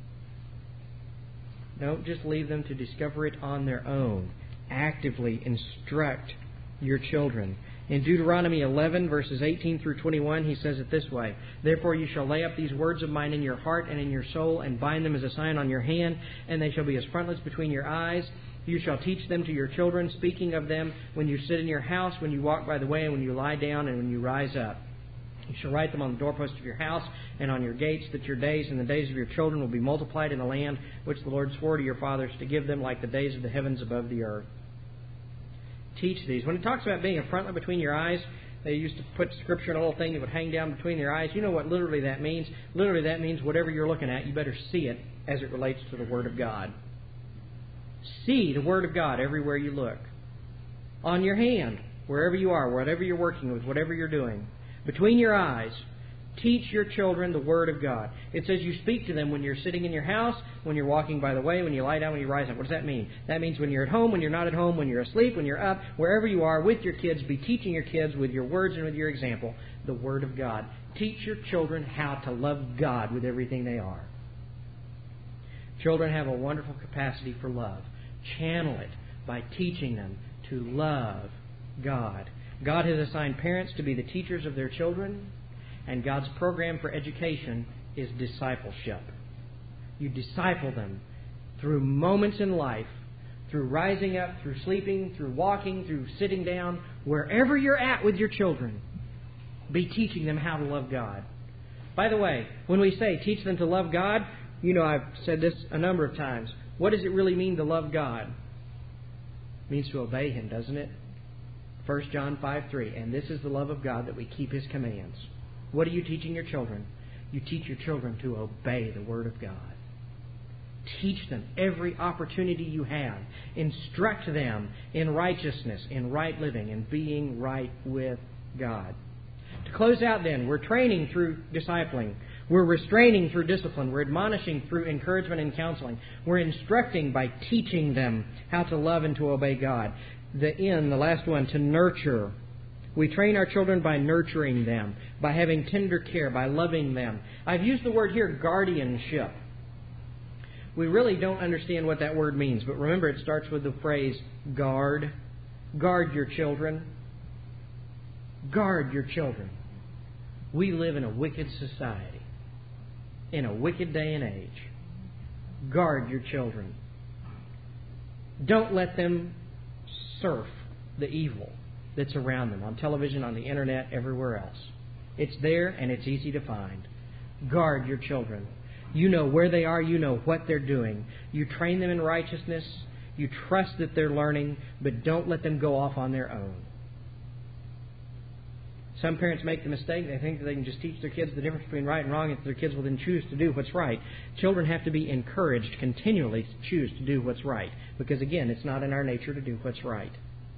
Don't just leave them to discover it on their own. Actively instruct your children. In Deuteronomy eleven, verses eighteen through twenty-one, he says it this way, "Therefore you shall lay up these words of mine in your heart and in your soul, and bind them as a sign on your hand, and they shall be as frontlets between your eyes. You shall teach them to your children, speaking of them when you sit in your house, when you walk by the way, and when you lie down, and when you rise up. You shall write them on the doorposts of your house and on your gates, that your days and the days of your children will be multiplied in the land which the Lord swore to your fathers to give them, like the days of the heavens above the earth." Teach these. When it talks about being a frontlet between your eyes, they used to put Scripture in a little thing that would hang down between their eyes. You know what literally that means? Literally that means whatever you're looking at, you better see it as it relates to the Word of God. See the Word of God everywhere you look. On your hand, wherever you are, whatever you're working with, whatever you're doing. Between your eyes, teach your children the Word of God. It says you speak to them when you're sitting in your house, when you're walking by the way, when you lie down, when you rise up. What does that mean? That means when you're at home, when you're not at home, when you're asleep, when you're up, wherever you are with your kids, be teaching your kids with your words and with your example the Word of God. Teach your children how to love God with everything they are. Children have a wonderful capacity for love. Channel it by teaching them to love God. God has assigned parents to be the teachers of their children, and God's program for education is discipleship. You disciple them through moments in life, through rising up, through sleeping, through walking, through sitting down, wherever you're at with your children. Be teaching them how to love God. By the way, when we say teach them to love God, you know I've said this a number of times. What does it really mean to love God? It means to obey Him, doesn't it? First John five three, "And this is the love of God, that we keep His commands." What are you teaching your children? You teach your children to obey the Word of God. Teach them every opportunity you have. Instruct them in righteousness, in right living, in being right with God. To close out then, we're training through discipling. We're restraining through discipline. We're admonishing through encouragement and counseling. We're instructing by teaching them how to love and to obey God. The N, the last one, to nurture. We train our children by nurturing them, by having tender care, by loving them. I've used the word here, guardianship. We really don't understand what that word means, but remember it starts with the phrase guard. Guard your children. Guard your children. We live in a wicked society, in a wicked day and age. Guard your children. Don't let them surf the evil that's around them on television, on the internet, everywhere else. It's there and it's easy to find. Guard your children. You know where they are. You know what they're doing. You train them in righteousness. You trust that they're learning, but don't let them go off on their own. Some parents make the mistake. They think that they can just teach their kids the difference between right and wrong, and their kids will then choose to do what's right. Children have to be encouraged continually to choose to do what's right, because again, it's not in our nature to do what's right.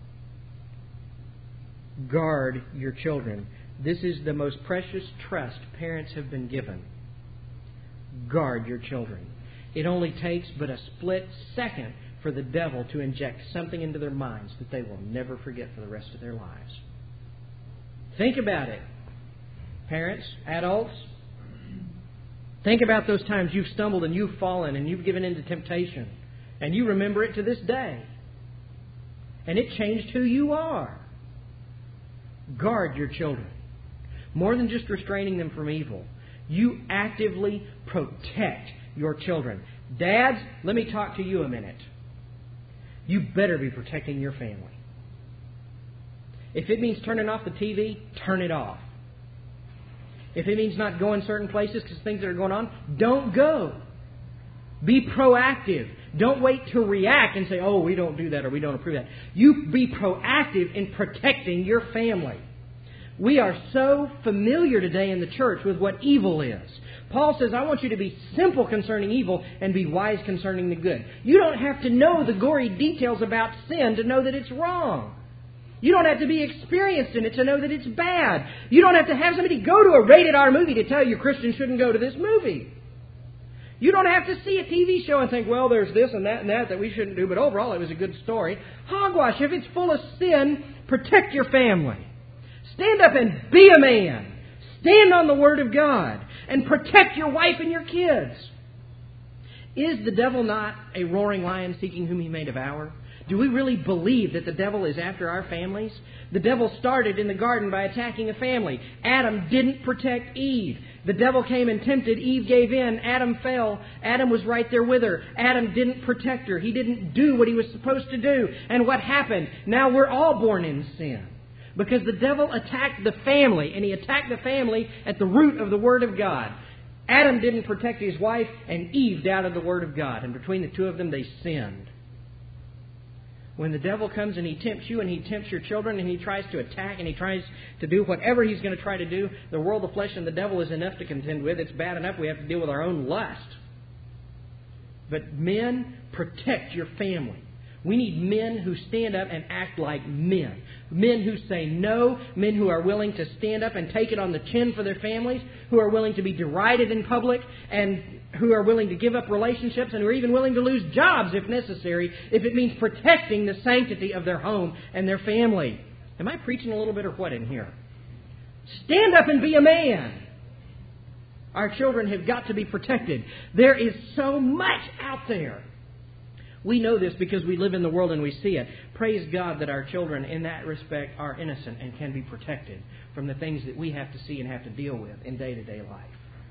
Guard your children. This is the most precious trust parents have been given. Guard your children. It only takes but a split second for the devil to inject something into their minds that they will never forget for the rest of their lives. Think about it. Parents, adults, think about those times you've stumbled and you've fallen and you've given in to temptation. And you remember it to this day. And it changed who you are. Guard your children. More than just restraining them from evil, you actively protect your children. Dads, let me talk to you a minute. You better be protecting your family. If it means turning off the T V, turn it off. If it means not going certain places because things that are going on, don't go. Be proactive. Don't wait to react and say, oh, we don't do that or we don't approve that. You be proactive in protecting your family. We are so familiar today in the church with what evil is. Paul says, I want you to be simple concerning evil and be wise concerning the good. You don't have to know the gory details about sin to know that it's wrong. You don't have to be experienced in it to know that it's bad. You don't have to have somebody go to a rated R movie to tell you Christians shouldn't go to this movie. You don't have to see a T V show and think, well, there's this and that and that that we shouldn't do, but overall it was a good story. Hogwash, if it's full of sin, protect your family. Stand up and be a man. Stand on the Word of God and protect your wife and your kids. Is the devil not a roaring lion seeking whom he may devour? Do we really believe that the devil is after our families? The devil started in the garden by attacking a family. Adam didn't protect Eve. The devil came and tempted. Eve gave in. Adam fell. Adam was right there with her. Adam didn't protect her. He didn't do what he was supposed to do. And what happened? Now we're all born in sin. Because the devil attacked the family. And he attacked the family at the root of the Word of God. Adam didn't protect his wife. And Eve doubted the Word of God. And between the two of them, they sinned. When the devil comes and he tempts you and he tempts your children and he tries to attack and he tries to do whatever he's going to try to do, the world of flesh and the devil is enough to contend with. It's bad enough we have to deal with our own lust. But men, protect your family. We need men who stand up and act like men. Men who say no. Men who are willing to stand up and take it on the chin for their families. Who are willing to be derided in public. And who are willing to give up relationships. And who are even willing to lose jobs if necessary. If it means protecting the sanctity of their home and their family. Am I preaching a little bit or what in here? Stand up and be a man. Our children have got to be protected. There is so much out there. We know this because we live in the world and we see it. Praise God that our children in that respect are innocent and can be protected from the things that we have to see and have to deal with in day-to-day life.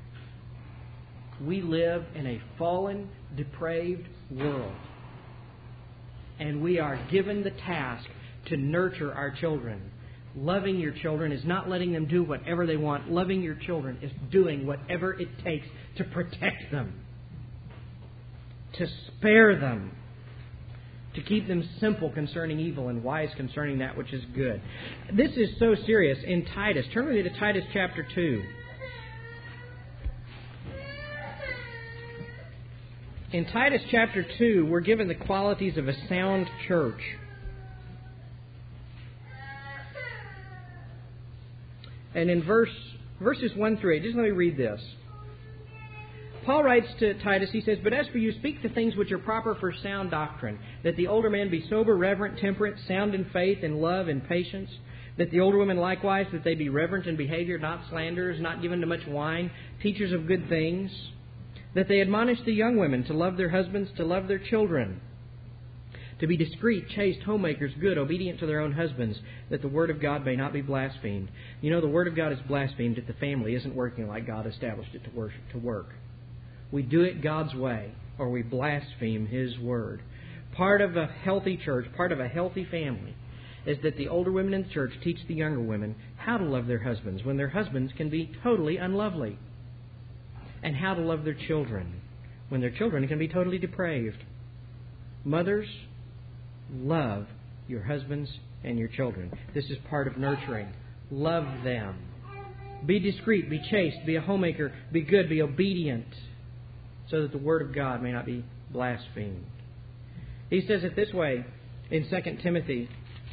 We live in a fallen, depraved world. And we are given the task to nurture our children. Loving your children is not letting them do whatever they want. Loving your children is doing whatever it takes to protect them. To spare them. To keep them simple concerning evil and wise concerning that which is good. This is so serious in Titus. Turn with me to Titus chapter two. In Titus chapter two, we're given the qualities of a sound church. And in verse verses one through eight, just let me read this. Paul writes to Titus, he says, "But as for you, speak the things which are proper for sound doctrine, that the older man be sober, reverent, temperate, sound in faith, in love, and patience, that the older women likewise, that they be reverent in behavior, not slanderers, not given to much wine, teachers of good things, that they admonish the young women to love their husbands, to love their children, to be discreet, chaste, homemakers, good, obedient to their own husbands, that the word of God may not be blasphemed." You know, the word of God is blasphemed if the family isn't working like God established it to worship, to work. We do it God's way, or we blaspheme His word. Part of a healthy church, part of a healthy family, is that the older women in the church teach the younger women how to love their husbands when their husbands can be totally unlovely. And how to love their children when their children can be totally depraved. Mothers, love your husbands and your children. This is part of nurturing. Love them. Be discreet, be chaste, be a homemaker, be good, be obedient, so that the word of God may not be blasphemed. He says it this way in Second Timothy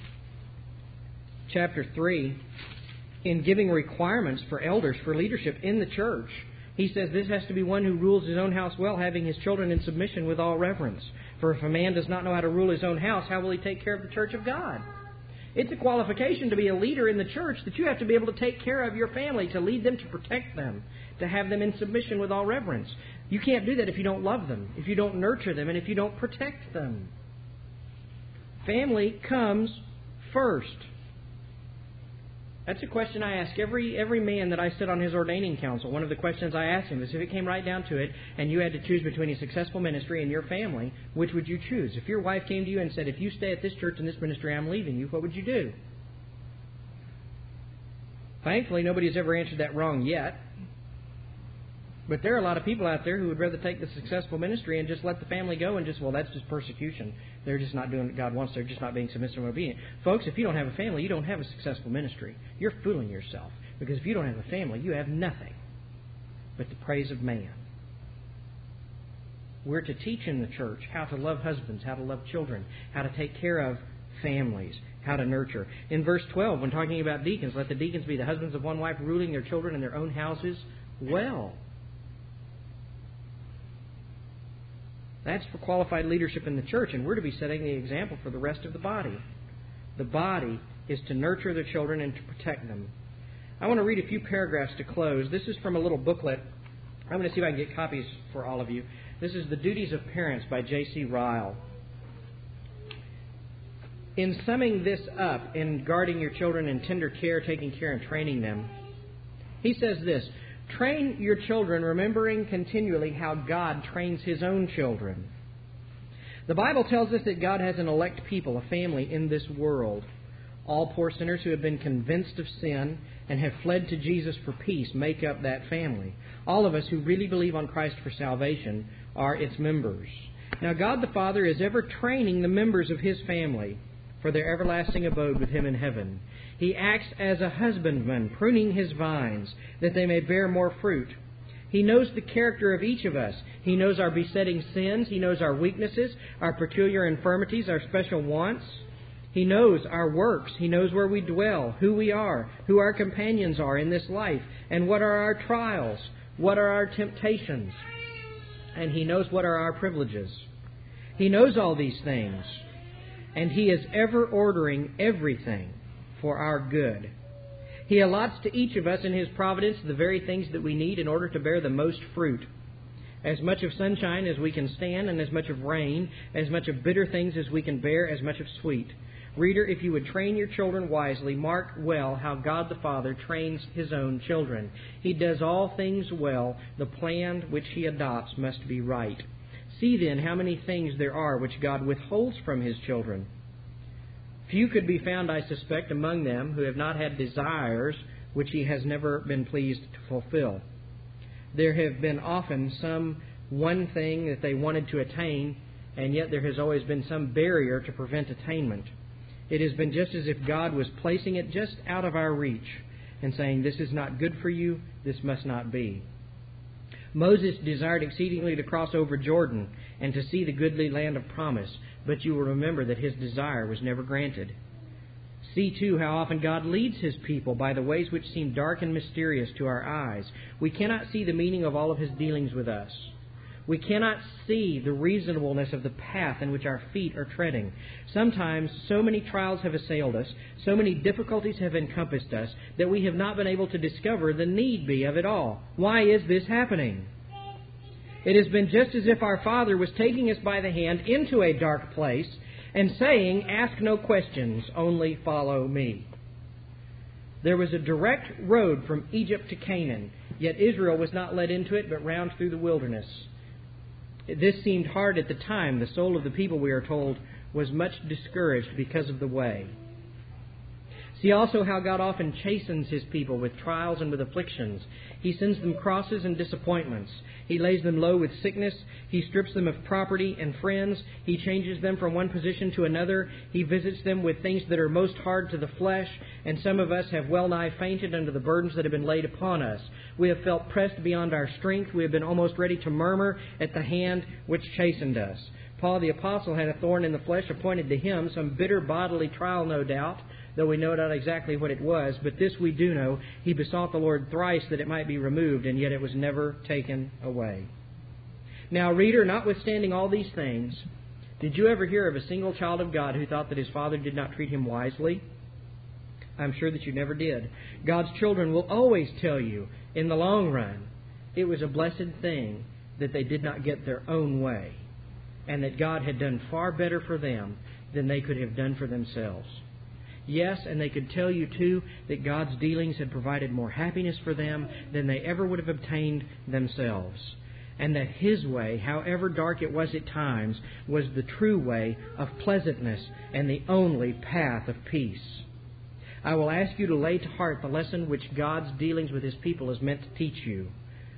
chapter three, in giving requirements for elders, for leadership in the church. He says this has to be one who rules his own house well, having his children in submission with all reverence. For if a man does not know how to rule his own house, how will he take care of the church of God? It's a qualification to be a leader in the church that you have to be able to take care of your family, to lead them, to protect them, to have them in submission with all reverence. You can't do that if you don't love them, if you don't nurture them, and if you don't protect them. Family comes first. That's a question I ask every every man that I sit on his ordaining council. One of the questions I ask him is, if it came right down to it and you had to choose between a successful ministry and your family, which would you choose? If your wife came to you and said, if you stay at this church and this ministry, I'm leaving you, what would you do? Thankfully, nobody's ever answered that wrong yet. But there are a lot of people out there who would rather take the successful ministry and just let the family go and just, well, that's just persecution. They're just not doing what God wants. They're just not being submissive and obedient. Folks, if you don't have a family, you don't have a successful ministry. You're fooling yourself. Because if you don't have a family, you have nothing but the praise of man. We're to teach in the church how to love husbands, how to love children, how to take care of families, how to nurture. In verse twelve, when talking about deacons, let the deacons be the husbands of one wife, ruling their children in their own houses well. That's for qualified leadership in the church, and we're to be setting the example for the rest of the body. The body is to nurture the children and to protect them. I want to read a few paragraphs to close. This is from a little booklet. I'm going to see if I can get copies for all of you. This is The Duties of Parents by J C Ryle. In summing this up, in guarding your children in tender care, taking care and training them, he says this: train your children, remembering continually how God trains His own children. The Bible tells us that God has an elect people, a family in this world. All poor sinners who have been convinced of sin and have fled to Jesus for peace make up that family. All of us who really believe on Christ for salvation are its members. Now, God the Father is ever training the members of His family for their everlasting abode with Him in heaven. He acts as a husbandman, pruning His vines, that they may bear more fruit. He knows the character of each of us. He knows our besetting sins. He knows our weaknesses, our peculiar infirmities, our special wants. He knows our works. He knows where we dwell, who we are, who our companions are in this life, and what are our trials, what are our temptations, and He knows what are our privileges. He knows all these things, and He is ever ordering everything for our good. He allots to each of us in His providence the very things that we need in order to bear the most fruit. As much of sunshine as we can stand, and as much of rain, as much of bitter things as we can bear, as much of sweet. Reader, if you would train your children wisely, mark well how God the Father trains His own children. He does all things well. The plan which He adopts must be right. See then how many things there are which God withholds from His children. Few could be found, I suspect, among them who have not had desires which He has never been pleased to fulfill. There have been often some one thing that they wanted to attain, and yet there has always been some barrier to prevent attainment. It has been just as if God was placing it just out of our reach and saying, this is not good for you, this must not be. Moses desired exceedingly to cross over Jordan and to see the goodly land of promise, but you will remember that his desire was never granted. See, too, how often God leads His people by the ways which seem dark and mysterious to our eyes. We cannot see the meaning of all of His dealings with us. We cannot see the reasonableness of the path in which our feet are treading. Sometimes so many trials have assailed us, so many difficulties have encompassed us, that we have not been able to discover the need be of it all. Why is this happening? It has been just as if our Father was taking us by the hand into a dark place and saying, ask no questions, only follow me. There was a direct road from Egypt to Canaan, yet Israel was not led into it, but round through the wilderness. This seemed hard at the time. The soul of the people, we are told, was much discouraged because of the way. See also how God often chastens His people with trials and with afflictions. He sends them crosses and disappointments. He lays them low with sickness. He strips them of property and friends. He changes them from one position to another. He visits them with things that are most hard to the flesh. And some of us have well nigh fainted under the burdens that have been laid upon us. We have felt pressed beyond our strength. We have been almost ready to murmur at the hand which chastened us. Paul the Apostle had a thorn in the flesh appointed to him, some bitter bodily trial, no doubt, though we know not exactly what it was. But this we do know: he besought the Lord thrice that it might be removed, and yet it was never taken away. Now, reader, notwithstanding all these things, did you ever hear of a single child of God who thought that his father did not treat him wisely? I'm sure that you never did. God's children will always tell you, in the long run, it was a blessed thing that they did not get their own way, and that God had done far better for them than they could have done for themselves. Yes, and they could tell you, too, that God's dealings had provided more happiness for them than they ever would have obtained themselves. And that His way, however dark it was at times, was the true way of pleasantness and the only path of peace. I will ask you to lay to heart the lesson which God's dealings with His people is meant to teach you.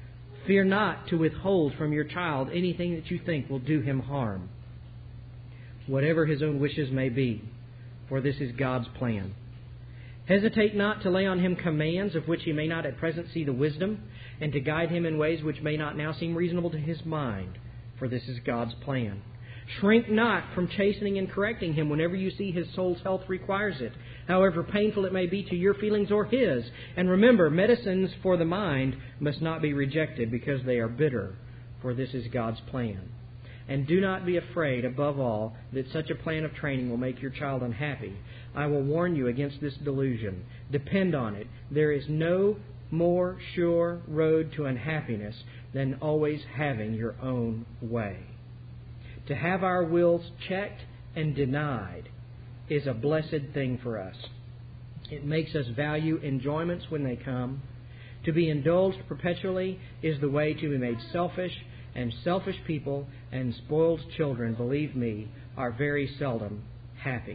Fear not to withhold from your child anything that you think will do him harm, whatever his own wishes may be, for this is God's plan. Hesitate not to lay on him commands of which he may not at present see the wisdom, and to guide him in ways which may not now seem reasonable to his mind, for this is God's plan. Shrink not from chastening and correcting him whenever you see his soul's health requires it, however painful it may be to your feelings or his. And remember, medicines for the mind must not be rejected because they are bitter, for this is God's plan. And do not be afraid, above all, that such a plan of training will make your child unhappy. I will warn you against this delusion. Depend on it. There is no more sure road to unhappiness than always having your own way. To have our wills checked and denied is a blessed thing for us. It makes us value enjoyments when they come. To be indulged perpetually is the way to be made selfish, and selfish people and spoiled children, believe me, are very seldom happy.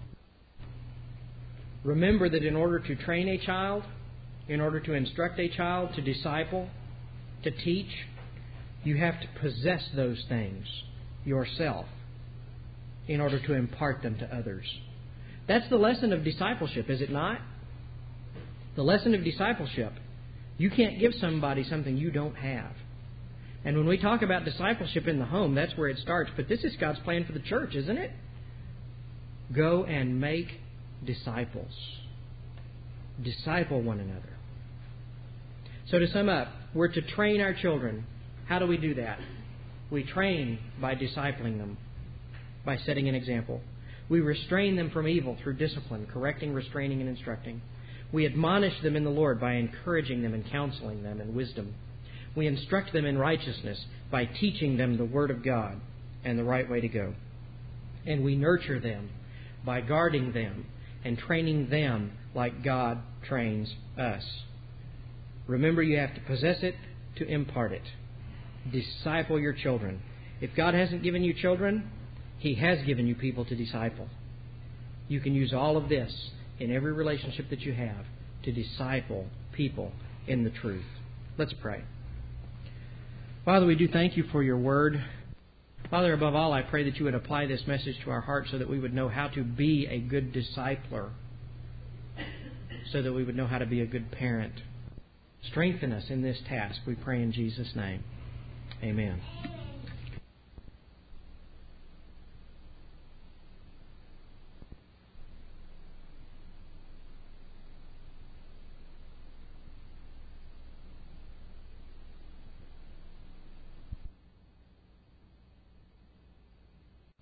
Remember that in order to train a child, in order to instruct a child, to disciple, to teach, you have to possess those things yourself in order to impart them to others. That's the lesson of discipleship, is it not? The lesson of discipleship. You can't give somebody something you don't have. And when we talk about discipleship in the home, that's where it starts. But this is God's plan for the church, isn't it? Go and make disciples. Disciple one another. So to sum up, we're to train our children. How do we do that? We train by discipling them, by setting an example. We restrain them from evil through discipline, correcting, restraining, and instructing. We admonish them in the Lord by encouraging them and counseling them in wisdom. We instruct them in righteousness by teaching them the Word of God and the right way to go. And we nurture them by guarding them and training them like God trains us. Remember, you have to possess it to impart it. Disciple your children. If God hasn't given you children, He has given you people to disciple. You can use all of this in every relationship that you have to disciple people in the truth. Let's pray. Father, we do thank you for your word. Father, above all, I pray that you would apply this message to our hearts so that we would know how to be a good discipler, so that we would know how to be a good parent. Strengthen us in this task, we pray in Jesus' name. Amen.